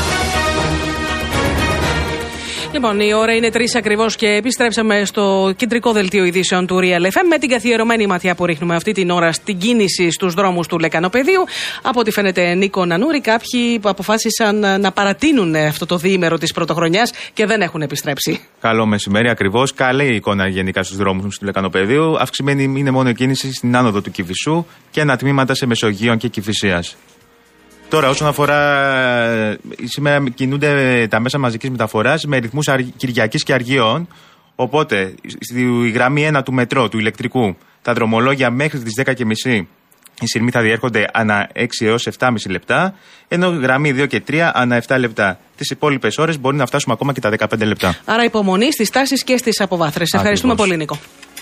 Λοιπόν, η ώρα είναι 3 ακριβώς και επιστρέψαμε στο κεντρικό δελτίο ειδήσεων του Real FM με την καθιερωμένη ματιά που ρίχνουμε αυτή την ώρα στην κίνηση στους δρόμους του Λεκανοπεδίου. Από ό,τι φαίνεται, Νίκο Νανούρη, κάποιοι που αποφάσισαν να παρατείνουν αυτό το διήμερο της πρωτοχρονιάς και δεν έχουν επιστρέψει. Καλό μεσημέρι, ακριβώς. Καλή εικόνα γενικά στους δρόμους του Λεκανοπεδίου. Αυξημένη είναι μόνο η κίνηση στην άνοδο του Κηφισού και ανατμήματα σε Μεσογείων και Κηφισίας. Τώρα, όσον αφορά, σήμερα κινούνται τα μέσα μαζικής μεταφοράς με ρυθμούς Κυριακής και Αργιών. Οπότε, στη γραμμή 1 του μετρό, του ηλεκτρικού, τα δρομολόγια μέχρι τις 10.30 οι σειρμοί θα διέρχονται ανά 6 έως 7,5 λεπτά, ενώ γραμμή 2 και 3 ανά 7 λεπτά. Τις υπόλοιπες ώρες μπορεί να φτάσουμε ακόμα και τα 15 λεπτά. Άρα, υπομονή στις τάσεις και στις αποβάθρες. Ευχαριστούμε πολύ, Νίκο.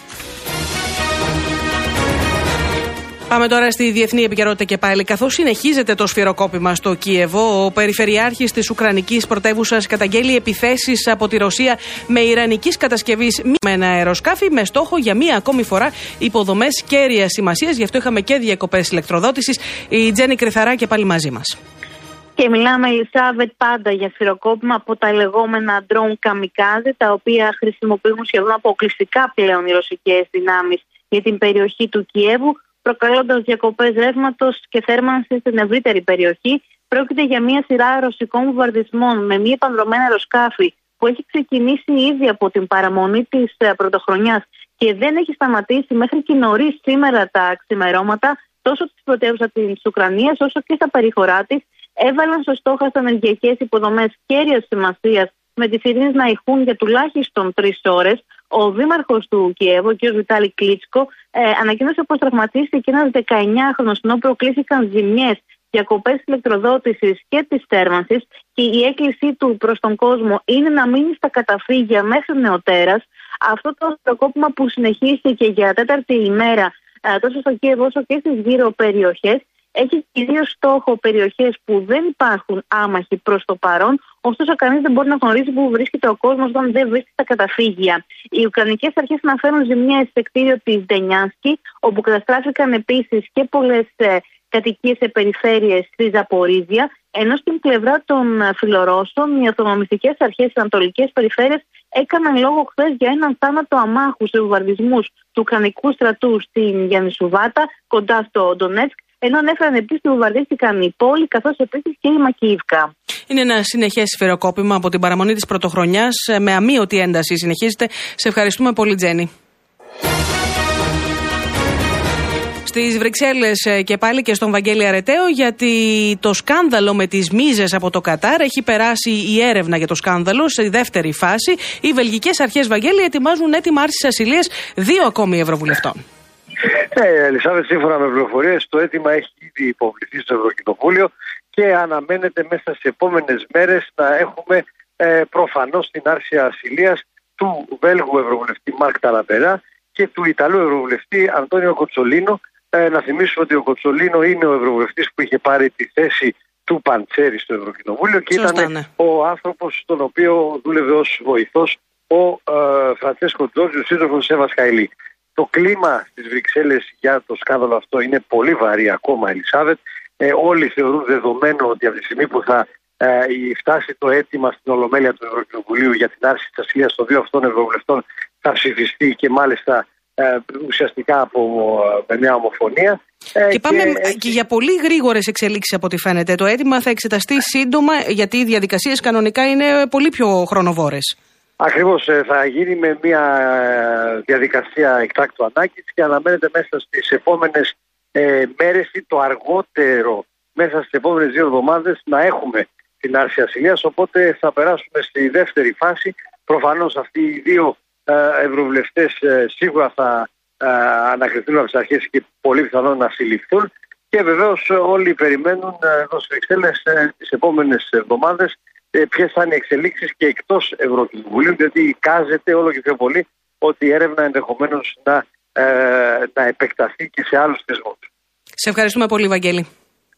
Πάμε τώρα στη διεθνή επικαιρότητα και πάλι. Καθώς συνεχίζεται το σφυροκόπημα στο Κίεβο, ο Περιφερειάρχης της Ουκρανικής πρωτεύουσας καταγγέλει επιθέσεις από τη Ρωσία με ιρανικής κατασκευής με ένα αεροσκάφη με στόχο για μία ακόμη φορά υποδομές κέρειας σημασίας. Γι' αυτό είχαμε και διακοπές ηλεκτροδότησης. Η Τζέννη Κρυθαρά και πάλι μαζί μας. Και μιλάμε, Ελισάβετ, πάντα για σφυροκόπημα από τα λεγόμενα drone kamikaze, τα οποία χρησιμοποιούν σχεδόν αποκλειστικά πλέον οι ρωσικές δυνάμεις για την περιοχή του Κιέβου, προκαλώντας διακοπές ρεύματος και θέρμανση στην ευρύτερη περιοχή. Πρόκειται για μια σειρά ρωσικών βομβαρδισμών με μη επανδρομένα αεροσκάφη που έχει ξεκινήσει ήδη από την παραμονή της πρωτοχρονιάς και δεν έχει σταματήσει μέχρι και νωρίς σήμερα τα ξημερώματα, τόσο της πρωτεύουσας της Ουκρανίας όσο και στα περιχωρά της. Έβαλαν στο στόχαστρο ενεργειακές υποδομές κέρειας σημασίας με τις ειρήνες να ηχούν για τουλάχιστον 3 ώρες. Ο δήμαρχος του Κιέβου, ο κ. Βιτάλη Κλίτσκο, ανακοίνωσε πως τραυματίστηκε ένας 19χρονος, ενώ προκλήθηκαν ζημιές, διακοπές ηλεκτροδότησης και της θέρμανσης, και η έκκλησή του προς τον κόσμο είναι να μείνει στα καταφύγια μέχρι νεοτέρας. Αυτό το σφυροκόπημα που συνεχίστηκε για 4η ημέρα τόσο στο Κίεβο όσο και στις γύρω περιοχές. Έχει κυρίως στόχο περιοχές που δεν υπάρχουν άμαχοι προς το παρόν, ωστόσο κανείς δεν μπορεί να γνωρίζει πού βρίσκεται ο κόσμος όταν δεν βρίσκεται στα καταφύγια. Οι Ουκρανικές αρχές αναφέρουν ζημιές σε κτίριο της Ντενιάνσκι, όπου καταστράφηκαν επίσης και πολλές κατοικίες σε περιφέρειες στη Ζαπορίζια, ενώ στην πλευρά των φιλορώσων οι αυτονομιστικές αρχές στις ανατολικές περιφέρειες έκαναν λόγο χθες για έναν θάνατο αμάχου σε βομβαρδισμούς του Ουκρανικού στρατού στην Γιαννησουβάτα, κοντά στο Ντονέτσκ, ενώ ανέφεραν επίσης ότι βομβαρδίστηκαν η πόλη, καθώς επίσης και η Μακίιβκα. Είναι ένα συνεχές σφαιροκόπημα από την παραμονή της πρωτοχρονιάς, με αμείωτη ένταση συνεχίζεται. Σε ευχαριστούμε πολύ, Τζένι. Στις Βρυξέλλες και πάλι και στον Βαγγέλη Αρεταίο, γιατί το σκάνδαλο με τις μίζες από το Κατάρ έχει περάσει η έρευνα για το σκάνδαλο σε δεύτερη φάση. Οι βελγικές αρχές, Βαγγέλη, ετοιμάζουν έτοιμα άρσης ασυλίας 2 ακόμη ευρωβουλευτών. Ελισάβετ, σύμφωνα με πληροφορίες, το αίτημα έχει ήδη υποβληθεί στο Ευρωκοινοβούλιο και αναμένεται μέσα στις επόμενες μέρες να έχουμε προφανώς την άρση ασυλίας του Βέλγου Ευρωβουλευτή Μάρκ Ταραμπερά και του Ιταλού Ευρωβουλευτή Αντώνιο Κοτσολίνο. Να θυμίσουμε ότι ο Κοτσολίνο είναι ο Ευρωβουλευτής που είχε πάρει τη θέση του Παντσέρη στο Ευρωκοινοβούλιο και ήταν ο άνθρωπος στον οποίο δούλευε ως βοηθός ο Φραντσέσκο Τζόρτζι, ο σύντροφος Εύας Χαηλή. Το κλίμα στις Βρυξέλλες για το σκάνδαλο αυτό είναι πολύ βαρύ ακόμα, Ελισάβετ. Όλοι θεωρούν δεδομένο ότι από τη στιγμή που θα φτάσει το αίτημα στην Ολομέλεια του Ευρωκοινοβουλίου για την άρση της ασυλίας των 2 αυτών ευρωβουλευτών θα ψηφιστεί και μάλιστα ουσιαστικά με μια ομοφωνία. Και πάμε και για πολύ γρήγορες εξελίξεις από ό,τι φαίνεται. Το αίτημα θα εξεταστεί σύντομα, γιατί οι διαδικασίες κανονικά είναι πολύ πιο χρονοβόρες. Ακριβώς, θα γίνει με μια διαδικασία εκτάκτου ανάγκης και αναμένεται μέσα στις επόμενες μέρες ή το αργότερο μέσα στις επόμενες 2 εβδομάδες να έχουμε την άρση ασυλίας, οπότε θα περάσουμε στη δεύτερη φάση. Προφανώς αυτοί οι 2 ευρωβουλευτές σίγουρα θα ανακριθούν από τις αρχές και πολύ πιθανόν να συλληφθούν και βεβαίως όλοι περιμένουν εδώ στις Βρυξέλλες τις επόμενες εβδομάδες ποιες θα είναι οι εξελίξεις και εκτός Ευρωκοινοβουλίου, διότι εικάζεται όλο και πιο πολύ ότι η έρευνα ενδεχομένως να επεκταθεί και σε άλλους θεσμούς. Σε ευχαριστούμε πολύ, Βαγγέλη.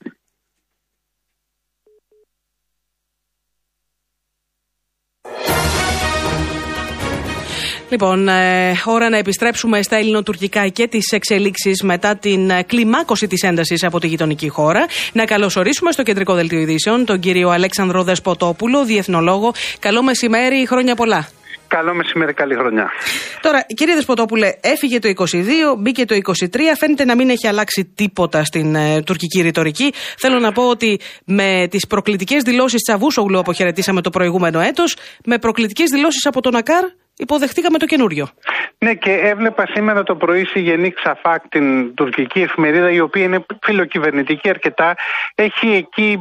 Λοιπόν, ώρα να επιστρέψουμε στα ελληνοτουρκικά και τις εξελίξεις μετά την κλιμάκωση της έντασης από τη γειτονική χώρα. Να καλωσορίσουμε στο κεντρικό δελτίο ειδήσεων τον κύριο Αλέξανδρο Δεσποτόπουλο, διεθνολόγο. Καλό μεσημέρι, χρόνια πολλά. Καλό μεσημέρι, καλή χρονιά. Τώρα, κύριε Δεσποτόπουλε, έφυγε το 22, μπήκε το 23. Φαίνεται να μην έχει αλλάξει τίποτα στην τουρκική ρητορική. Θέλω να πω ότι με τις προκλητικές δηλώσεις Τσαβούσογλου που αποχαιρετήσαμε το προηγούμενο έτος, με προκλητικές δηλώσεις από τον Ακάρ, υποδεχτήκαμε το καινούριο. Ναι, και έβλεπα σήμερα το πρωί στη Γενή Ξαφάκ, την τουρκική εφημερίδα, η οποία είναι φιλοκυβερνητική αρκετά. Έχει εκεί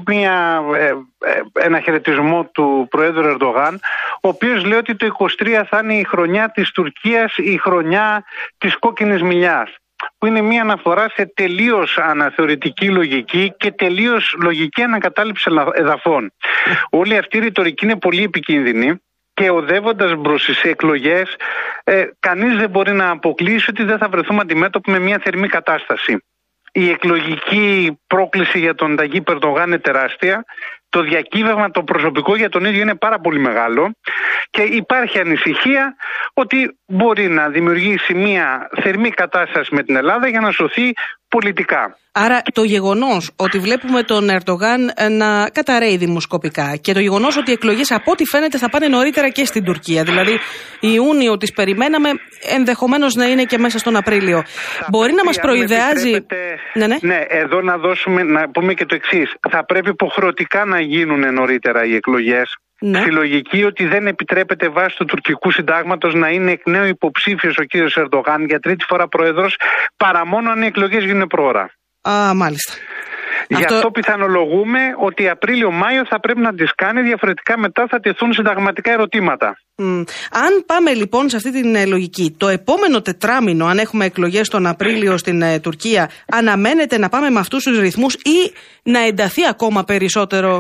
ένα χαιρετισμό του Προέδρου Ερντογάν, ο οποίος λέει ότι το 23 θα είναι η χρονιά της Τουρκίας, η χρονιά της κόκκινης μιλιάς, που είναι μια αναφορά σε τελείως αναθεωρητική λογική και τελείως λογική ανακατάληψη εδαφών. Όλη αυτή η ρητορική είναι πολύ επικίνδυνη. Και οδεύοντας μπρος στις εκλογές, κανείς δεν μπορεί να αποκλείσει ότι δεν θα βρεθούμε αντιμέτωποι με μια θερμή κατάσταση. Η εκλογική πρόκληση για τον Ταγίπ Ερντογάν είναι τεράστια. Το διακύβευμα το προσωπικό για τον ίδιο είναι πάρα πολύ μεγάλο. Και υπάρχει ανησυχία ότι μπορεί να δημιουργήσει μια θερμή κατάσταση με την Ελλάδα για να σωθεί πολιτικά. Άρα το γεγονός ότι βλέπουμε τον Ερντογάν να καταρρέει δημοσκοπικά και το γεγονός ότι οι εκλογές από ό,τι φαίνεται θα πάνε νωρίτερα και στην Τουρκία, δηλαδή Ιούνιο τις περιμέναμε, ενδεχομένως να είναι και μέσα στον Απρίλιο, μπορεί να μας προειδεάζει... Ναι, εδώ να πούμε και το εξής. Θα πρέπει υποχρεωτικά να γίνουν νωρίτερα οι εκλογές. Ναι. Στη λογική ότι δεν επιτρέπεται βάσει του τουρκικού συντάγματος να είναι εκ νέου υποψήφιος ο κύριος Ερντογάν για 3η φορά πρόεδρος, παρά μόνο αν οι εκλογές γίνουν πρόωρα. Μάλιστα. Γι' αυτό πιθανολογούμε ότι Απρίλιο-Μάιο θα πρέπει να τις κάνει, διαφορετικά μετά θα τεθούν συνταγματικά ερωτήματα. Αν πάμε λοιπόν σε αυτή την λογική, το επόμενο τετράμινο, αν έχουμε εκλογές τον Απρίλιο στην αναμένεται να πάμε με αυτούς τους ρυθμούς ή να ενταθεί ακόμα περισσότερο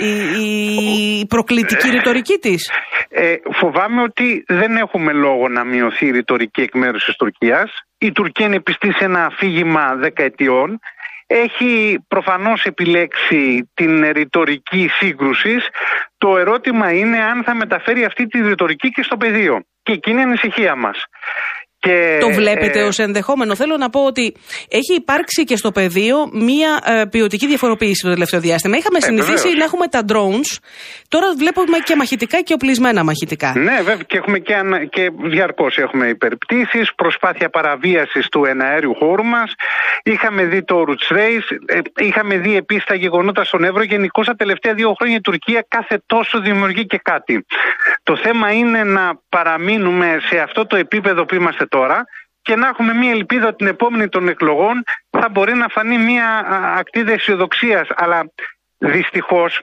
η προκλητική ρητορική της? Φοβάμαι ότι δεν έχουμε λόγο να μειωθεί η ρητορική εκ μέρους της Τουρκίας. Η Τουρκία είναι πιστή σε ένα αφήγημα δεκαετιών. Έχει προφανώς επιλέξει την ρητορική σύγκρουσης. Το ερώτημα είναι αν θα μεταφέρει αυτή τη ρητορική και στο πεδίο. Και εκείνη είναι η ανησυχία μας. Το βλέπετε ως ενδεχόμενο? Θέλω να πω ότι έχει υπάρξει και στο πεδίο μία ποιοτική διαφοροποίηση το τελευταίο διάστημα. Είχαμε συνηθίσει να έχουμε τα drones, τώρα βλέπουμε και μαχητικά και οπλισμένα μαχητικά. Ναι, βέβαια, και έχουμε και διαρκώς έχουμε υπερπτήσεις, προσπάθεια παραβίασης του εναέριου χώρου μας. Είχαμε δει το Roots Race, είχαμε δει επίσης τα γεγονότα στον Εύρο. Γενικώς τα τελευταία 2 χρόνια η Τουρκία κάθε τόσο δημιουργεί και κάτι. Το θέμα είναι να παραμείνουμε σε αυτό το επίπεδο που είμαστε τώρα και να έχουμε μια ελπίδα ότι την επόμενη των εκλογών θα μπορεί να φανεί μια ακτίδα αισιοδοξίας. Αλλά δυστυχώς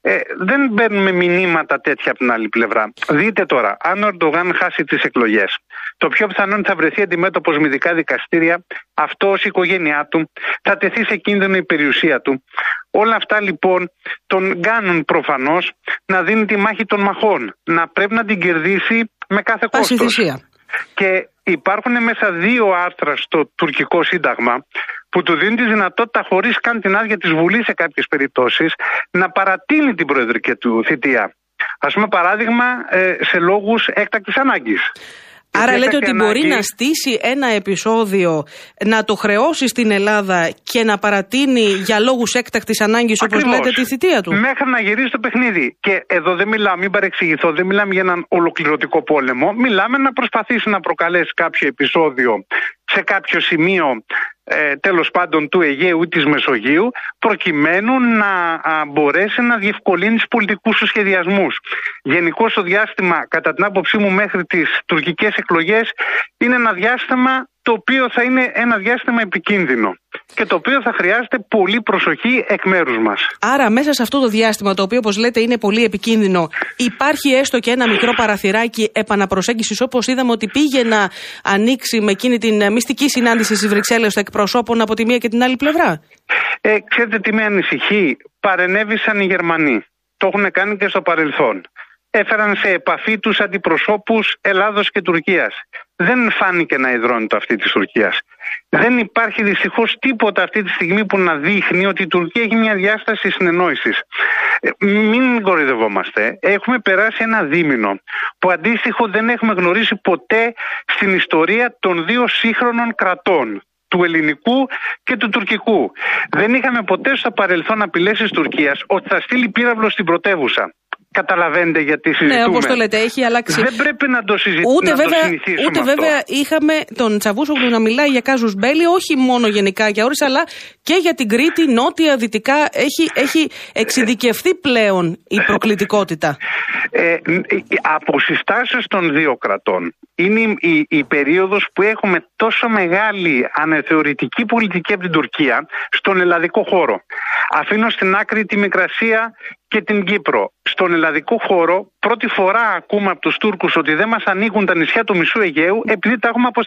δεν παίρνουμε μηνύματα τέτοια από την άλλη πλευρά. Δείτε τώρα, αν ο Ερντογάν χάσει τις εκλογές, το πιο πιθανό είναι θα βρεθεί αντιμέτωπος με ειδικά δικαστήρια, αυτός, η οικογένειά του, θα τεθεί σε κίνδυνο η περιουσία του. Όλα αυτά λοιπόν τον κάνουν προφανώς να δίνει τη μάχη των μαχών, να πρέπει να την κερδίσει με κάθε κόστος. Και υπάρχουν μέσα 2 άρθρα στο τουρκικό σύνταγμα που του δίνουν τη δυνατότητα, χωρίς καν την άδεια της Βουλής σε κάποιες περιπτώσεις, να παρατείνει την προεδρική του θητεία. Ας πούμε παράδειγμα σε λόγους έκτακτης ανάγκης. Άρα λέτε ότι μπορεί να στήσει ένα επεισόδιο, να το χρεώσει στην Ελλάδα και να παρατείνει για λόγους έκτακτης ανάγκης, όπως λέτε, τη θητεία του. Μέχρι να γυρίσει το παιχνίδι. Και εδώ δεν μιλάμε, μην παρεξηγηθώ, δεν μιλάμε για έναν ολοκληρωτικό πόλεμο. Μιλάμε να προσπαθήσει να προκαλέσει κάποιο επεισόδιο σε κάποιο σημείο, τέλος πάντων του Αιγαίου ή της Μεσογείου, προκειμένου να μπορέσει να διευκολύνει τους πολιτικούς του σχεδιασμούς. Γενικώς το διάστημα, κατά την άποψή μου, μέχρι τις τουρκικές εκλογές είναι ένα διάστημα το οποίο θα είναι ένα διάστημα επικίνδυνο και το οποίο θα χρειάζεται πολύ προσοχή εκ μέρους μας. Άρα μέσα σε αυτό το διάστημα, το οποίο όπως λέτε είναι πολύ επικίνδυνο, υπάρχει έστω και ένα μικρό παραθυράκι επαναπροσέγγισης, όπως είδαμε ότι πήγε να ανοίξει με εκείνη την μυστική συνάντηση στις Βρυξέλλες των εκπροσώπων από τη μία και την άλλη πλευρά? Ξέρετε τι με ανησυχεί? Παρενέβησαν οι Γερμανοί. Το έχουν κάνει και στο παρελθόν. Έφεραν σε επαφή τους αντιπροσώπους Ελλάδος και Τουρκίας. Δεν φάνηκε να υδρώνεται αυτή της Τουρκίας. Δεν υπάρχει δυστυχώς τίποτα αυτή τη στιγμή που να δείχνει ότι η Τουρκία έχει μια διάσταση συνεννόησης. Μην κοροϊδευόμαστε. Έχουμε περάσει ένα δίμηνο που αντίστοιχο δεν έχουμε γνωρίσει ποτέ στην ιστορία των 2 σύγχρονων κρατών, του ελληνικού και του τουρκικού. Δεν είχαμε ποτέ στο παρελθόν απειλές της Τουρκίας ότι θα στείλει πύραυλο στην πρωτεύουσα. Καταλαβαίνετε γιατί συζητούμε? Ναι, όπως το λέτε, έχει αλλάξει. Δεν πρέπει να το συζητήσουμε. Ούτε βέβαια είχαμε τον Τσαβούσογλου να μιλάει για κάζους μπέλι, όχι μόνο γενικά για ώρες, αλλά και για την Κρήτη, νότια, δυτικά. Έχει εξειδικευθεί πλέον η προκλητικότητα. Από συστάσεις των 2 κρατών είναι η περίοδος που έχουμε τόσο μεγάλη αναθεωρητική πολιτική από την Τουρκία στον ελλαδικό χώρο. Αφήνω στην άκρη τη Μικρασία και την Κύπρο. Στον ελλαδικό χώρο πρώτη φορά ακούμε από τους Τούρκους ότι δεν μας ανοίγουν τα νησιά του μισού Αιγαίου επειδή τα έχουμε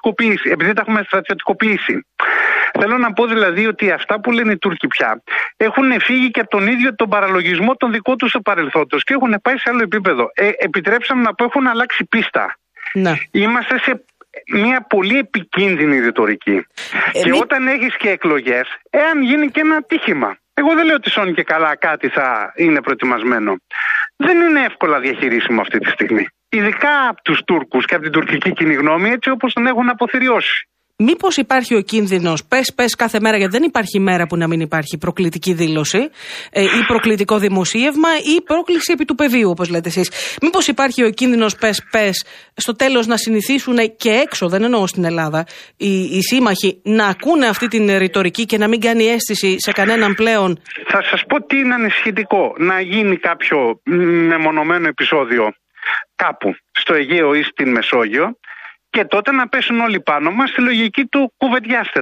στρατιωτικοποιήσει. Θέλω να πω δηλαδή ότι αυτά που λένε οι Τούρκοι πια έχουν φύγει και από τον ίδιο τον παραλογισμό των δικών τους του παρελθόντος και έχουν πάει σε άλλο επίπεδο. Επιτρέψαμε να πω έχουν αλλάξει πίστα. Ναι. Είμαστε σε μια πολύ επικίνδυνη ρητορική. Και όταν έχεις και εκλογές, εάν γίνει και ένα ατύχημα, εγώ δεν λέω ότι σώνει και καλά κάτι θα είναι προετοιμασμένο. Δεν είναι εύκολα διαχειρίσιμο αυτή τη στιγμή. Ειδικά από τους Τούρκους και από την τουρκική κοινή γνώμη, έτσι όπως τον έχουν αποθυριώσει. Μήπως υπάρχει ο κίνδυνος, πες κάθε μέρα, γιατί δεν υπάρχει μέρα που να μην υπάρχει προκλητική δήλωση ή προκλητικό δημοσίευμα ή πρόκληση επί του πεδίου, όπως λέτε εσείς. Μήπως υπάρχει ο κίνδυνος, πες, στο τέλος να συνηθίσουν και έξω, δεν εννοώ στην Ελλάδα, οι σύμμαχοι να ακούνε αυτή την ρητορική και να μην κάνει αίσθηση σε κανέναν πλέον? Θα σας πω τι είναι ανησυχητικό. Να γίνει κάποιο μεμονωμένο επεισόδιο κάπου στο Αιγαίο ή στην Μεσόγειο, και τότε να πέσουν όλοι πάνω μας στη λογική του κουβεντιάστε τα.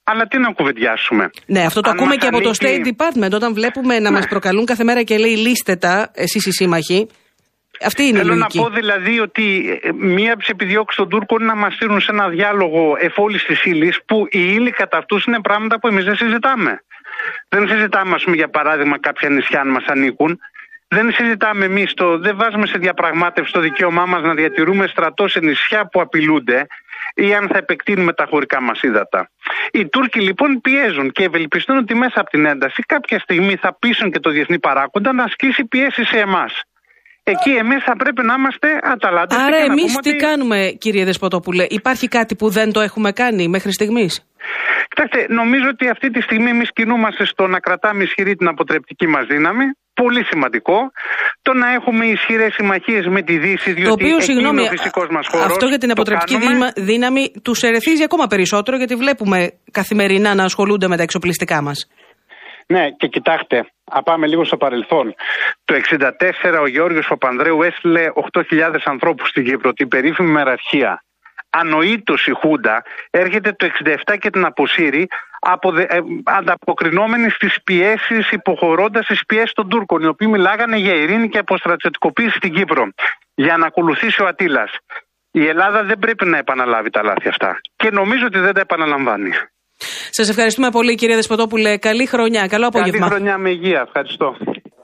Αλλά τι να κουβεντιάσουμε. Ναι, αυτό το ακούμε και από το State Department, όταν βλέπουμε να μας προκαλούν κάθε μέρα και λέει λύστε τα, εσείς οι σύμμαχοι. Αυτή είναι η λογική. Θέλω να πω δηλαδή ότι μία από τις επιδιώξεις των Τούρκων είναι να μας στείλουν σε ένα διάλογο εφόλης της ύλης, που η ύλη κατά αυτούς είναι πράγματα που εμείς δεν συζητάμε. Δεν συζητάμε, ας πούμε, για παράδειγμα, κάποια νησιά αν μας ανήκουν. Δεν συζητάμε εμείς, δεν βάζουμε σε διαπραγμάτευση το δικαίωμά μας να διατηρούμε στρατό σε νησιά που απειλούνται ή αν θα επεκτείνουμε τα χωρικά μας ύδατα. Οι Τούρκοι λοιπόν πιέζουν και ευελπιστούν ότι μέσα από την ένταση κάποια στιγμή θα πείσουν και το διεθνή παράγοντα να ασκήσει πιέσει σε εμάς. Εκεί εμείς θα πρέπει να είμαστε αταλάντες. Άρα εμείς τι κάνουμε, κύριε Δεσποτόπουλε? Υπάρχει κάτι που δεν το έχουμε κάνει μέχρι στιγμής? Κοιτάξτε, νομίζω ότι αυτή τη στιγμή εμείς κινούμαστε στο να κρατάμε ισχυρή την αποτρεπτική μας δύναμη. Πολύ σημαντικό. Το να έχουμε ισχυρές συμμαχίες με τη Δύση, διότι εκεί είναι ο φυσικός μας χώρος. Αυτό για την αποτρεπτική δύναμη τους ερεθίζει ακόμα περισσότερο, γιατί βλέπουμε καθημερινά να ασχολούνται με τα εξοπλιστικά μας. Ναι, και κοιτάξτε, πάμε λίγο στο παρελθόν. Το 1964 ο Γεώργιος Παπανδρέου έστειλε 8.000 ανθρώπους στην Κύπρο, την περίφημη μεραρχία. Ανοήτως η Χούντα έρχεται το 1967 και την αποσύρει, ανταποκρινόμενη στις πιέσεις, υποχωρώντας στις πιέσεις των Τούρκων, οι οποίοι μιλάγανε για ειρήνη και αποστρατιωτικοποίηση στην Κύπρο, για να ακολουθήσει ο Ατήλας. Η Ελλάδα δεν πρέπει να επαναλάβει τα λάθη αυτά και νομίζω ότι δεν τα επαναλαμβάνει. Σας ευχαριστούμε πολύ, κύριε Δεσποτόπουλε. Καλή χρονιά, καλό απόγευμα. Καλή χρονιά με υγεία, ευχαριστώ.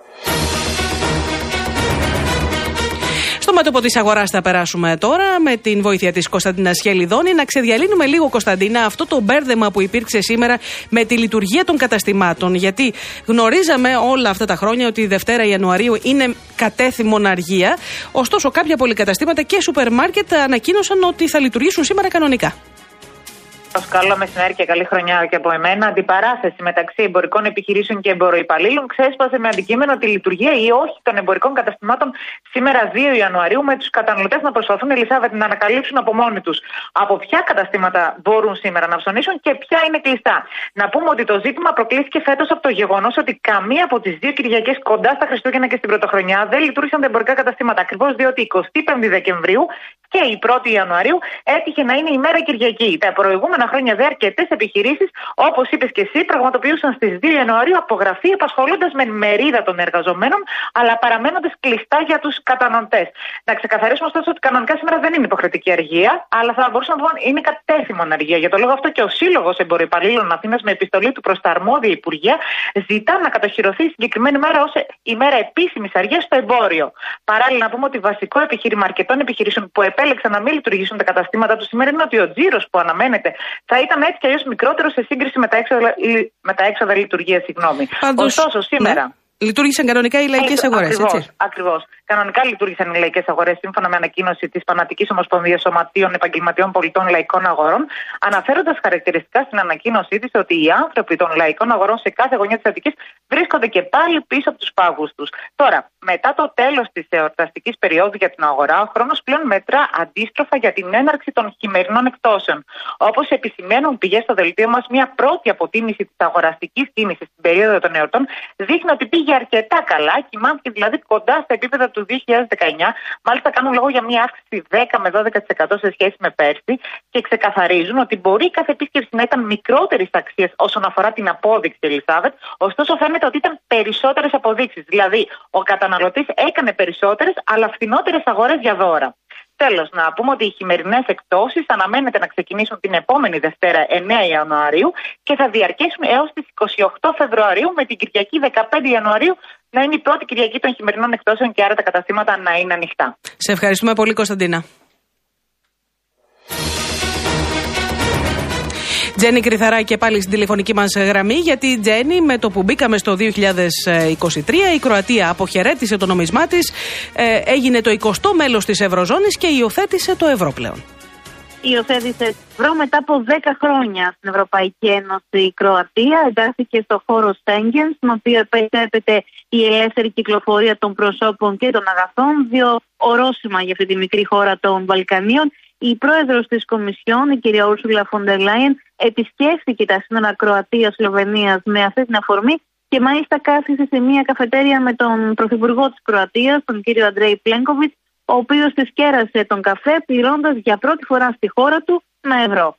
Στο μέτωπο της αγοράς θα περάσουμε τώρα με την βοήθεια της Κωνσταντίνας Χελιδόνη. Να ξεδιαλύνουμε λίγο, Κωνσταντίνα, αυτό το μπέρδεμα που υπήρξε σήμερα με τη λειτουργία των καταστημάτων. Γιατί γνωρίζαμε όλα αυτά τα χρόνια ότι η Δευτέρα Ιανουαρίου είναι κατέθυμον αργία. Ωστόσο, κάποια πολυκαταστήματα και σούπερ μάρκετ ανακοίνωσαν ότι θα λειτουργήσουν σήμερα κανονικά. Καλό μεσημέρι και καλή χρονιά και από εμένα. Αντιπαράθεση μεταξύ εμπορικών επιχειρήσεων και εμποροϊπαλλήλων ξέσπασε με αντικείμενο τη λειτουργία ή όχι των εμπορικών καταστημάτων σήμερα 2 Ιανουαρίου, με τους καταναλωτές να προσπαθούν, Ελισάβετ, να ανακαλύψουν από μόνοι τους από ποια καταστήματα μπορούν σήμερα να ψωνίσουν και ποια είναι κλειστά. Να πούμε ότι το ζήτημα προκλήθηκε φέτος από το γεγονός ότι καμία από τις 2 Κυριακές κοντά στα Χριστούγεννα και στην Πρωτοχρονιά δεν λειτουργήσαν τα εμπορικά καταστήματα. Ακριβώς διότι 25 Δεκεμβρίου και η 1η Ιανουαρίου έτυχε να είναι η μέρα Κυριακή. Τα προηγούμενα χρόνια δε αρκετές επιχειρήσεις, όπως είπες και εσύ, πραγματοποιούσαν στις 2 Ιανουαρίου απογραφή, απασχολώντας με μερίδα των εργαζομένων, αλλά παραμένοντας κλειστά για τους καταναλωτές. Να ξεκαθαρίσουμε ωστόσο ότι κανονικά σήμερα δεν είναι υποχρεωτική αργία, αλλά θα μπορούσαμε να πούμε είναι κατέθυμον αργία. Για το λόγο αυτό και ο Σύλλογος Εμποροϊπαλλήλων Αθήνας, με επιστολή του προς τα αρμόδια υπουργεία, ζητά να κατοχυρωθεί η συγκεκριμένη μέρα ως ημέρα επίσημης αργίας στο εμπόριο. Παράλληλα, να πούμε ότι βασικό επιχείρημα αρκετών επιχειρήσεων που επέλεξαν να μην λειτουργήσουν τα καταστήματα του σήμερα είναι ότι ο τζίρος που αναμένεται θα ήταν έτσι κι αλλιώς μικρότερο σε σύγκριση με τα έξοδα λειτουργίας. Ωστόσο, σήμερα. Ναι. Λειτουργήσαν κανονικά οι λαϊκές αγορές, έτσι. Ακριβώς. Κανονικά λειτουργήσαν οι λαϊκές αγορές σύμφωνα με ανακοίνωση της Φανατικής Ομοσπονδίας Σωματείων Επαγγελματιών Πολιτών Λαϊκών Αγορών, αναφέροντας χαρακτηριστικά στην ανακοίνωσή της ότι οι άνθρωποι των λαϊκών αγορών σε κάθε γωνιά της Αττικής βρίσκονται και πάλι πίσω από τους πάγους τους. Τώρα, μετά το τέλος της εορταστικής περίοδου για την αγορά, ο χρόνος πλέον μετρά αντίστροφα για την έναρξη των χειμερινών εκτόσεων. Όπως επισημαίνουν πηγές στο δελτίο μας, μια πρώτη αποτίμηση της αγοραστικής κίνησης στην περίοδο των εορτών δείχνει ότι πήγε αρκετά καλά, κοιμάθηκε δηλαδή κοντά στα επίπεδα του 2019. Μάλιστα, κάνουν λόγο για μια αύξηση 10 με 12% σε σχέση με πέρσι και ξεκαθαρίζουν ότι μπορεί κάθε επίσκεψη να ήταν μικρότερης αξίας όσον αφορά την απόδειξη, Ελισάβετ. Ωστόσο, φαίνεται ότι ήταν περισσότερες αποδείξεις. Δηλαδή, ο καταναλωτής έκανε περισσότερες αλλά φθηνότερες αγορές για δώρα. Τέλος, να πούμε ότι οι χειμερινές εκτόσεις αναμένεται να ξεκινήσουν την επόμενη Δευτέρα 9 Ιανουαρίου και θα διαρκέσουν έως τις 28 Φεβρουαρίου, με την Κυριακή 15 Ιανουαρίου να είναι η πρώτη Κυριακή των χειμερινών εκτόσεων και άρα τα καταστήματα να είναι ανοιχτά. Σε ευχαριστούμε πολύ, Κωνσταντίνα. Τζέννη Κρυθαρά και πάλι στην τηλεφωνική μας γραμμή, γιατί Τζέννη, με το που μπήκαμε στο 2023, η Κροατία αποχαιρέτησε το νομισμά της, έγινε το 20ο μέλος της Ευρωζώνης και υιοθέτησε το ευρώ πλέον. Υιοθέτησε το ευρώ μετά από 10 χρόνια στην Ευρωπαϊκή Ένωση. Η Κροατία εντάχθηκε στο χώρο Σέγγεν, στον οποίο επιτρέπεται η ελεύθερη κυκλοφορία των προσώπων και των αγαθών, δύο ορόσημα για αυτή τη μικρή χώρα των Βαλκανίων. Η πρόεδρος της Κομισιόν, η κυρία Ούρσουλα φον ντερ Λάιεν, επισκέφθηκε τα σύνορα Κροατίας-Σλοβενίας με αυτή την αφορμή και μάλιστα κάθισε σε μια καφετέρια με τον πρωθυπουργό της Κροατίας, τον κύριο Αντρέι Πλένκοβιτς, ο οποίος της κέρασε τον καφέ πληρώντας για πρώτη φορά στη χώρα του με ευρώ.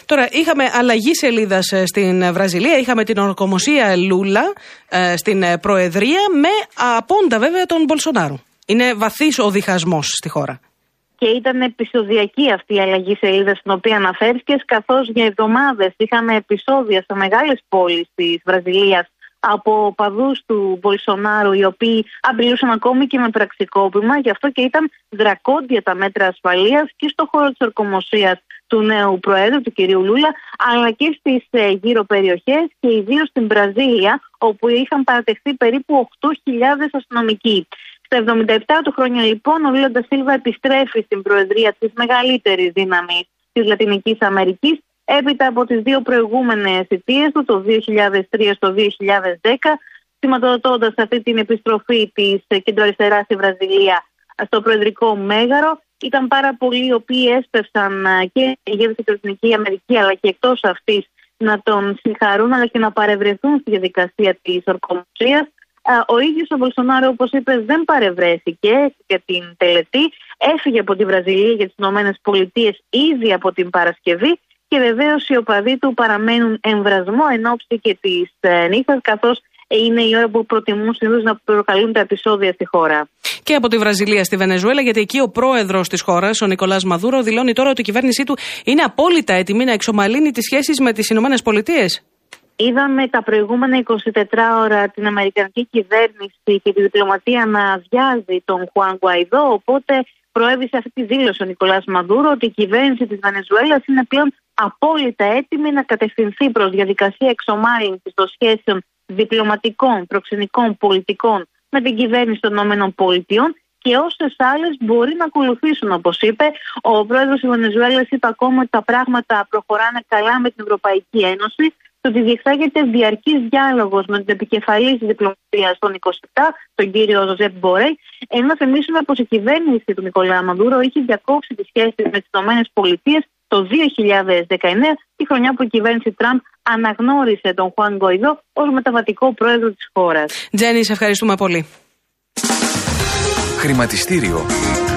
Τώρα, είχαμε αλλαγή σελίδας στην Βραζιλία. Είχαμε την ορκομοσία Λούλα στην Προεδρία με απόντα βέβαια τον Μπολσονάρο. Είναι βαθύς ο διχασμός στη χώρα. Και ήταν επεισοδιακή αυτή η αλλαγή σελίδα στην οποία αναφέρθηκες, καθώς για εβδομάδες είχαμε επεισόδια σε μεγάλες πόλεις της Βραζιλίας από οπαδούς του Μπολσονάρου, οι οποίοι απειλούσαν ακόμη και με πραξικόπημα. Γι' αυτό και ήταν δρακόντια τα μέτρα ασφαλείας και στο χώρο της ορκομοσίας του νέου Προέδρου, του κυρίου Λούλα, αλλά και στις γύρω περιοχές και ιδίως στην Βραζίλια, όπου είχαν παρατεχθεί περίπου 8.000 αστυνομικοί. Στα 77 του χρόνια λοιπόν, ο Λούλα ντα Σίλβα επιστρέφει στην προεδρία της μεγαλύτερης δύναμης της Λατινικής Αμερικής, έπειτα από τις δύο προηγούμενες θητείες του, το 2003 στο 2010, σηματοδοτώντας αυτή την επιστροφή της κεντροαριστεράς στη Βραζιλία στο προεδρικό μέγαρο. Ήταν πάρα πολλοί οι οποίοι έσπευσαν και οι ηγέτες της Λατινικής Αμερικής, αλλά και εκτός αυτής, να τον συγχαρούν αλλά και να παρευρεθούν στη διαδικασία της ορκομοσίας. Ο ίδιος ο Μπολσονάρο, όπως είπες, δεν παρευρέθηκε για την τελετή. Έφυγε από τη Βραζιλία για τις ΗΠΑ ήδη από την Παρασκευή και βεβαίως οι οπαδοί του παραμένουν εμβρασμό εν ώψη και της νύχτας, καθώς είναι η ώρα που προτιμούν συνήθως να προκαλούν τα επεισόδια στη χώρα. Και από τη Βραζιλία στη Βενεζουέλα, γιατί εκεί ο πρόεδρος της χώρας, ο Νικολάς Μαδούρο, δηλώνει τώρα ότι η κυβέρνησή του είναι απόλυτα έτοιμη να εξομαλύνει τις σχέσεις με τις ΗΠΑ. Είδαμε τα προηγούμενα 24 ώρα την Αμερικανική κυβέρνηση και τη διπλωματία να αδειάζει τον Χουάν Γκουαϊδό, οπότε προέβησε αυτή τη δήλωση ο Νικολάς Μαδούρο ότι η κυβέρνηση της Βενεζουέλας είναι πλέον απόλυτα έτοιμη να κατευθυνθεί προς διαδικασία εξομάλυνσης των σχέσεων διπλωματικών, προξενικών, πολιτικών με την κυβέρνηση των ΗΠΑ και όσες άλλες μπορεί να ακολουθήσουν, όπως είπε. Ο πρόεδρος της Βενεζουέλας είπε ακόμα ότι τα πράγματα προχωράνε καλά με την Ευρωπαϊκή Ένωση, το ότι διεξάγεται διαρκής διάλογος με τον επικεφαλής της διπλωματίας των 27, τον κύριο Ζωζέπ Μπορέλ, ενώ να θυμίσουμε πως η κυβέρνηση του Νικολά Μαδούρο είχε διακόψει τις σχέσεις με τις ΗΠΑ το 2019, τη χρονιά που η κυβέρνηση Τραμπ αναγνώρισε τον Χουάν Γκουαϊδό ως μεταβατικό πρόεδρο της χώρας. Τζένι, σε ευχαριστούμε πολύ. Χρηματιστήριο.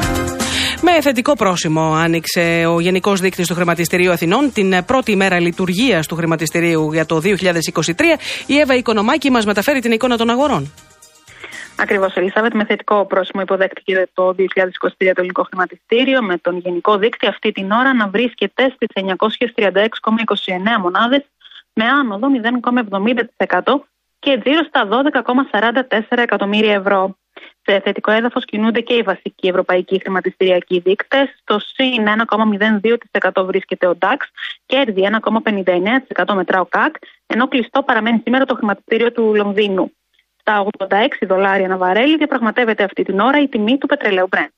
Με θετικό πρόσημο άνοιξε ο Γενικός Δείκτης του Χρηματιστηρίου Αθηνών την πρώτη ημέρα λειτουργίας του χρηματιστηρίου για το 2023. Η Εύα Οικονομάκη μας μεταφέρει την εικόνα των αγορών. Ακριβώς, Ελισάβετ, με θετικό πρόσημο υποδέχτηκε το 2023 το ελληνικό χρηματιστήριο, με τον Γενικό Δείκτη αυτή την ώρα να βρίσκεται στις 936,29 μονάδες, με άνοδο 0,70% και γύρω στα 12,44 εκατομμύρια ευρώ. Σε θετικό έδαφος κινούνται και οι βασικοί ευρωπαϊκοί χρηματιστηριακοί δείκτες. Στο συν 1,02% βρίσκεται ο DAX, κέρδη 1,59% μετρά ο ΚΑΚ, ενώ κλειστό παραμένει σήμερα το χρηματιστήριο του Λονδίνου. Στα $86 ένα βαρέλι διαπραγματεύεται αυτή την ώρα η τιμή του πετρελαίου Brent.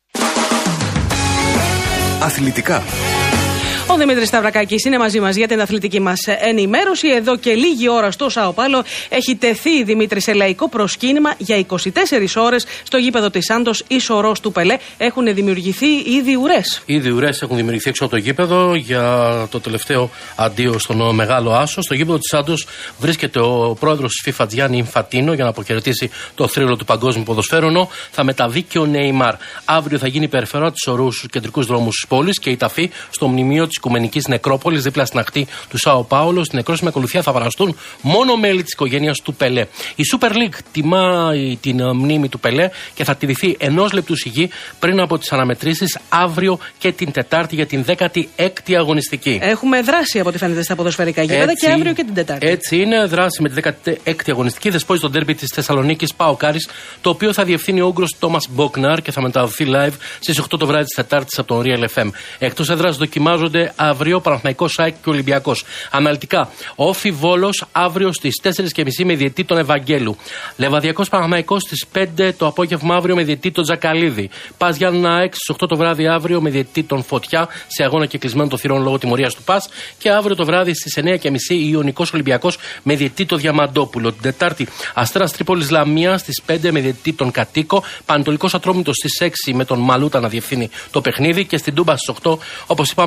Αθλητικά. Ο Δημήτρης Σταυρακάκης είναι μαζί μας για την αθλητική μας ενημέρωση. Εδώ και λίγη ώρα στο Σάο Πάολο έχει τεθεί, Δημήτρη, σε λαϊκό προσκύνημα για 24 ώρες στο γήπεδο της Σάντος ή Σορός του Πελέ. Έχουν δημιουργηθεί ήδη ουρές. Ήδη ουρές έχουν δημιουργηθεί έξω από το γήπεδο για το τελευταίο αντίο στον Μεγάλο Άσο. Στο γήπεδο της Σάντος βρίσκεται ο πρόεδρος της FIFA, Gianni Infantino, για να αποχαιρετήσει το θρύλο του παγκόσμιου ποδοσφαίρου. Θα μεταβεί και ο Νεϊμάρ. Αύριο θα γίνει η περιφερειά της Σορού στους κεντρικούς δρόμους της πόλης και η ταφή στο μνημείο της Οικουμενικής Νεκρόπολης δίπλα στην ακτή του Σάο Πάολο. Στην νεκρόσιμη ακολουθία θα παραστούν μόνο μέλη της οικογένειας του Πελέ. Η Super League τιμά την μνήμη του Πελέ και θα τηρηθεί 1 λεπτού σιγή πριν από τις αναμετρήσεις αύριο και την Τετάρτη για την 16η αγωνιστική. Έχουμε δράση από ό,τι φαίνεται στα ποδοσφαιρικά γήπεδα και αύριο και την Τετάρτη. Έτσι είναι, δράση με τη 16η αγωνιστική. Δεσπόζει το ντέρμπι της Θεσσαλονίκης ΠΑΟΚ Άρης, το οποίο θα διευθύνει ο Ούγγρος Τόμας Μπόκναρ και θα μεταδοθεί live στις 8 το βράδυ της Τετάρτης από τον Real FM. Εκτός έδρας δοκιμάζονται αύριο Παναθηναϊκός, ΑΕΚ και Ολυμπιακός. Αναλυτικά, Όφι Βόλος αύριο στις 4.30 με διαιτητή τον Ευαγγέλου. Λεβαδιακός Παναθηναϊκός στις 5 το απόγευμα αύριο με διαιτητή τον Τζακαλίδη. Πας Γιάννενα ΑΕΚ στις 8 το βράδυ αύριο με διαιτητή τον Φωτιά σε αγώνα και κλεισμένο των θυρών λόγω τιμωρίας του Πας. Και αύριο το βράδυ στις 9.30 Ιωνικός Ολυμπιακός με διαιτητή τον Διαμαντόπουλο. Την Τετάρτη Αστέρας Τρίπολης Λαμία στις 5 με διαιτητή τον Κατοίκο. Πανετολικός Ατρόμητος στις 6 με τον Μαλούτα να διευθύνει το παιχνίδι. Και στην Τούμπα στις 8, όπως είπαμε, ΠΑΟΚ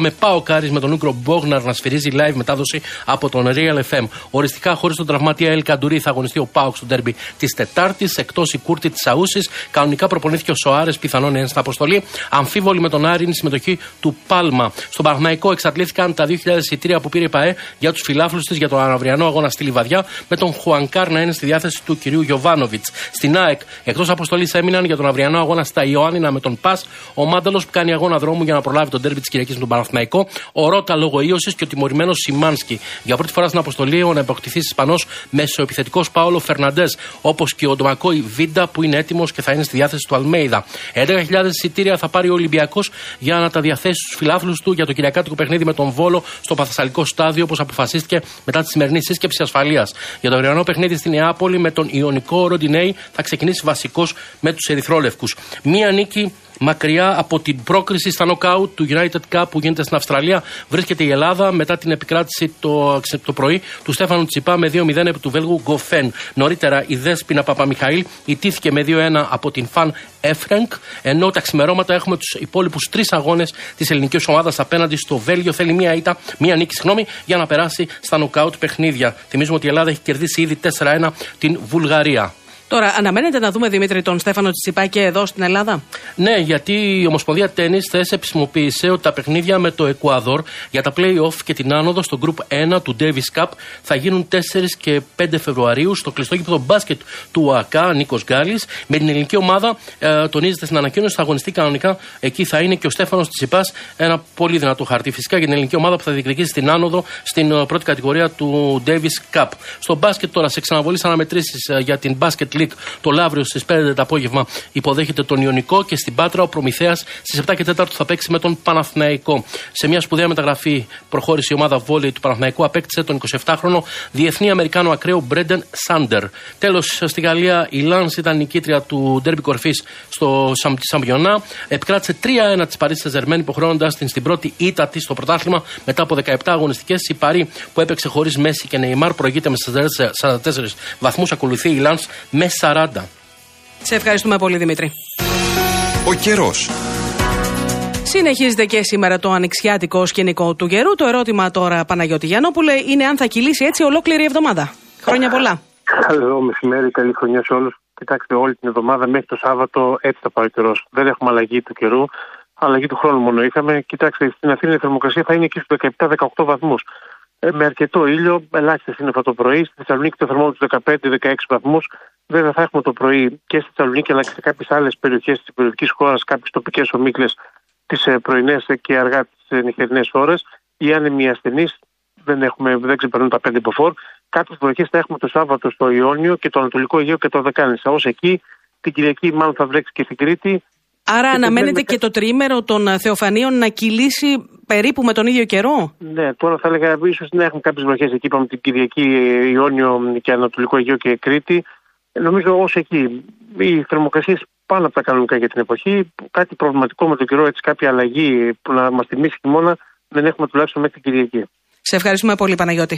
Κάρις με τον Ούγκρο Μπόγναρ να σφυρίζει live μετάδοση από τον Real FM. Οριστικά χωρίς τον τραυματία Ελ Καντουρί θα αγωνιστεί ο ΠΑΟΚ στο ντέρμπι της Τετάρτης. Εκτός η Κούρτη της Αούσης. Κανονικά προπονήθηκε ο Σοάρες, πιθανόν είναι στην αποστολή. Αμφίβολη με τον Άρη συμμετοχή του Πάλμα. Στον Παναθηναϊκό εξαντλήθηκαν τα 2.000 εισιτήρια που πήρε η ΠΑΕ για τους φιλάθλους της για τον αυριανό αγώνα στη Λιβαδιά, με τον Χουανκάρ να είναι στη διάθεση του κυρίου Γιοβάνοβιτς. Στην ΑΕΚ, εκτός αποστολής έμειναν για τον αυριανό αγώνα στα Ιωάννινα με τον Πας, ο Μάνταλος που κάνει αγώνα δρόμου για να προλάβει τον ντέρμπι της Κυριακής με τον Παναθηναϊκό, ο Ρότα λόγω ίωσης και ο τιμωρημένος Σιμάνσκι. Για πρώτη φορά στην αποστολή ο αναποκτηθής Ισπανός μεσοεπιθετικός Πάολο Φερναντές, όπως και ο Ντομακόη Βίντα που είναι έτοιμος και θα είναι στη διάθεση του Αλμέιδα. 11.000 εισιτήρια θα πάρει ο Ολυμπιακός για να τα διαθέσει στους φιλάθλους του για το κυριακάτικο παιχνίδι με τον Βόλο στο Παθασσαλικό στάδιο, όπως αποφασίστηκε μετά τη σημερινή σύσκεψη ασφαλείας. Για το αυριανό παιχνίδι στην Νεάπολη με τον Ιωνικό Ροντινέη θα ξεκινήσει βασικός με τους ερυθρόλευκους. Μία νίκη μακριά από την πρόκριση στα νοκάουτ του United Cup που γίνεται στην Αυστραλία βρίσκεται η Ελλάδα μετά την επικράτηση το πρωί του Στέφανου Τσιπά με 2-0 επί του Βέλγου Γκοφέν. Νωρίτερα η Δέσποινα Παπαμιχαήλ ιτήθηκε με 2-1 από την Φαν Έφρενκ, ενώ τα ξημερώματα έχουμε τους υπόλοιπους 3 αγώνες της ελληνικής ομάδας απέναντι στο Βέλγιο. Θέλει μία νίκη για να περάσει στα νοκάουτ παιχνίδια. Θυμίζουμε ότι η Ελλάδα έχει κερδίσει ήδη 4-1 την Βουλγαρία. Τώρα, αναμένετε να δούμε, Δημήτρη, τον Στέφανο Τσιπά και εδώ στην Ελλάδα? Ναι, γιατί η Ομοσπονδία Τένις χθες επισημοποίησε ότι τα παιχνίδια με το Εκουαδόρ για τα play-off και την άνοδο στο Group 1 του Davis Cup θα γίνουν 4 και 5 Φεβρουαρίου στο κλειστό γήπεδο μπάσκετ του ΟΑΚΑ Νίκος Γκάλης. Με την ελληνική ομάδα, τονίζεται στην ανακοίνωση, θα αγωνιστεί κανονικά. Εκεί θα είναι και ο Στέφανος Τσιπάς. Ένα πολύ δυνατό χαρτί φυσικά για την ελληνική ομάδα που θα διεκδικήσει την άνοδο στην πρώτη κατηγορία του Davis Cup. Στο μπάσκετ τώρα, σε ξαναβολής αναμετρήσεις για την Basket League, το Λαύριο στις 5 το απόγευμα υποδέχεται τον Ιωνικό και στην Πάτρα ο Προμηθέας στις 7 και 4 θα παίξει με τον Παναθηναϊκό. Σε μια σπουδαία μεταγραφή προχώρησε η ομάδα βόλεϊ του Παναθηναϊκού, απέκτησε τον 27χρονο διεθνή Αμερικάνο ακραίο Μπρέντεν Σάντερ. Τέλος, στη Γαλλία η Λάνς ήταν νικήτρια του ντέρμπι κορυφής στο Σαμπιονά. Επικράτησε 3-1 της Παρί Σεν-Ζερμέν, υποχρεώνοντας την στην πρώτη ήττα της στο πρωτάθλημα μετά από 17 αγωνιστικές. Η Παρί που έπαιξε χωρίς Μέση και Νεϊμάρ προηγείται με 44 βαθμούς. Ακολουθεί η Λάνς με 40. Σε ευχαριστούμε πολύ, Δημήτρη. Ο καιρός. Συνεχίζεται και σήμερα το ανοιξιάτικο σκηνικό του καιρού. Το ερώτημα τώρα, Παναγιώτη Γιαννόπουλε, είναι αν θα κυλήσει έτσι ολόκληρη η εβδομάδα. Χρόνια πολλά. Καλό μεσημέρι, καλή χρονιά σε όλους. Κοιτάξτε, όλη την εβδομάδα μέχρι το Σάββατο έτσι θα πάει ο καιρός. Δεν έχουμε αλλαγή του καιρού. Αλλαγή του χρόνου μόνο είχαμε. Κοιτάξτε, στην Αθήνα η θερμοκρασία θα είναι εκεί στους 17-18 βαθμούς. Με αρκετό ήλιο, ελάχιστα σύννεφα το πρωί. Στη Θεσσαλονίκη το θερμόμετρο 15-16 βαθμούς. Βέβαια θα έχουμε το πρωί και στη Θεσσαλονίκη αλλά και σε κάποιες άλλες περιοχές της περιοχής χώρας, κάποιες τοπικές ομίχλες τις πρωινές και αργά τις νυχτερινές ώρες. Οι άνεμοι ασθενείς δεν ξεπερνούν τα 5 μποφόρ. Κάποιες βροχές θα έχουμε το Σάββατο στο Ιόνιο και το Ανατολικό Αιγαίο και το Δεκάνησα. Ως εκεί την Κυριακή μάλλον θα βρέξει και στην Κρήτη. Άρα αναμένεται και το τριήμερο των Θεοφανίων να κυλήσει περίπου με τον ίδιο καιρό. Ναι, τώρα θα έλεγα ίσως να έχουν κάποιες βροχές εκεί, είπαμε την Κυριακή, Ιόνιο και Ανατολικό Αιγαίο και Κρήτη. Νομίζω ως εκεί. Οι θερμοκρασίες πάνω από τα κανονικά για την εποχή. Κάτι προβληματικό με τον καιρό, έτσι κάποια αλλαγή που να μας θυμίσει χειμώνα δεν έχουμε τουλάχιστον μέχρι την Κυριακή. Σε ευχαριστούμε πολύ, Παναγιώτη.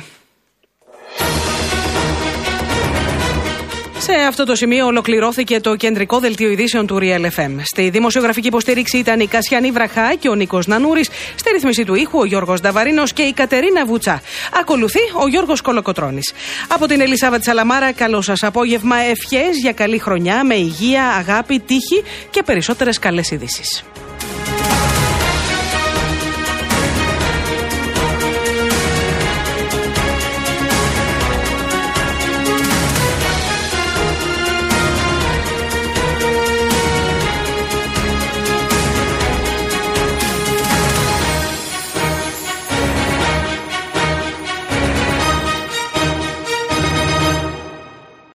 Σε αυτό το σημείο ολοκληρώθηκε το κεντρικό δελτίο ειδήσεων του Real FM. Στη δημοσιογραφική υποστήριξη ήταν η Κασιανή Βραχά και ο Νίκος Νανούρης. Στη ρύθμιση του ήχου ο Γιώργος Νταβαρίνος και η Κατερίνα Βουτσά. Ακολουθεί ο Γιώργος Κολοκοτρώνης. Από την Ελισάβα Τσαλαμάρα, καλό σας απόγευμα. Ευχές για καλή χρονιά με υγεία, αγάπη, τύχη και περισσότερες καλές ειδήσεις.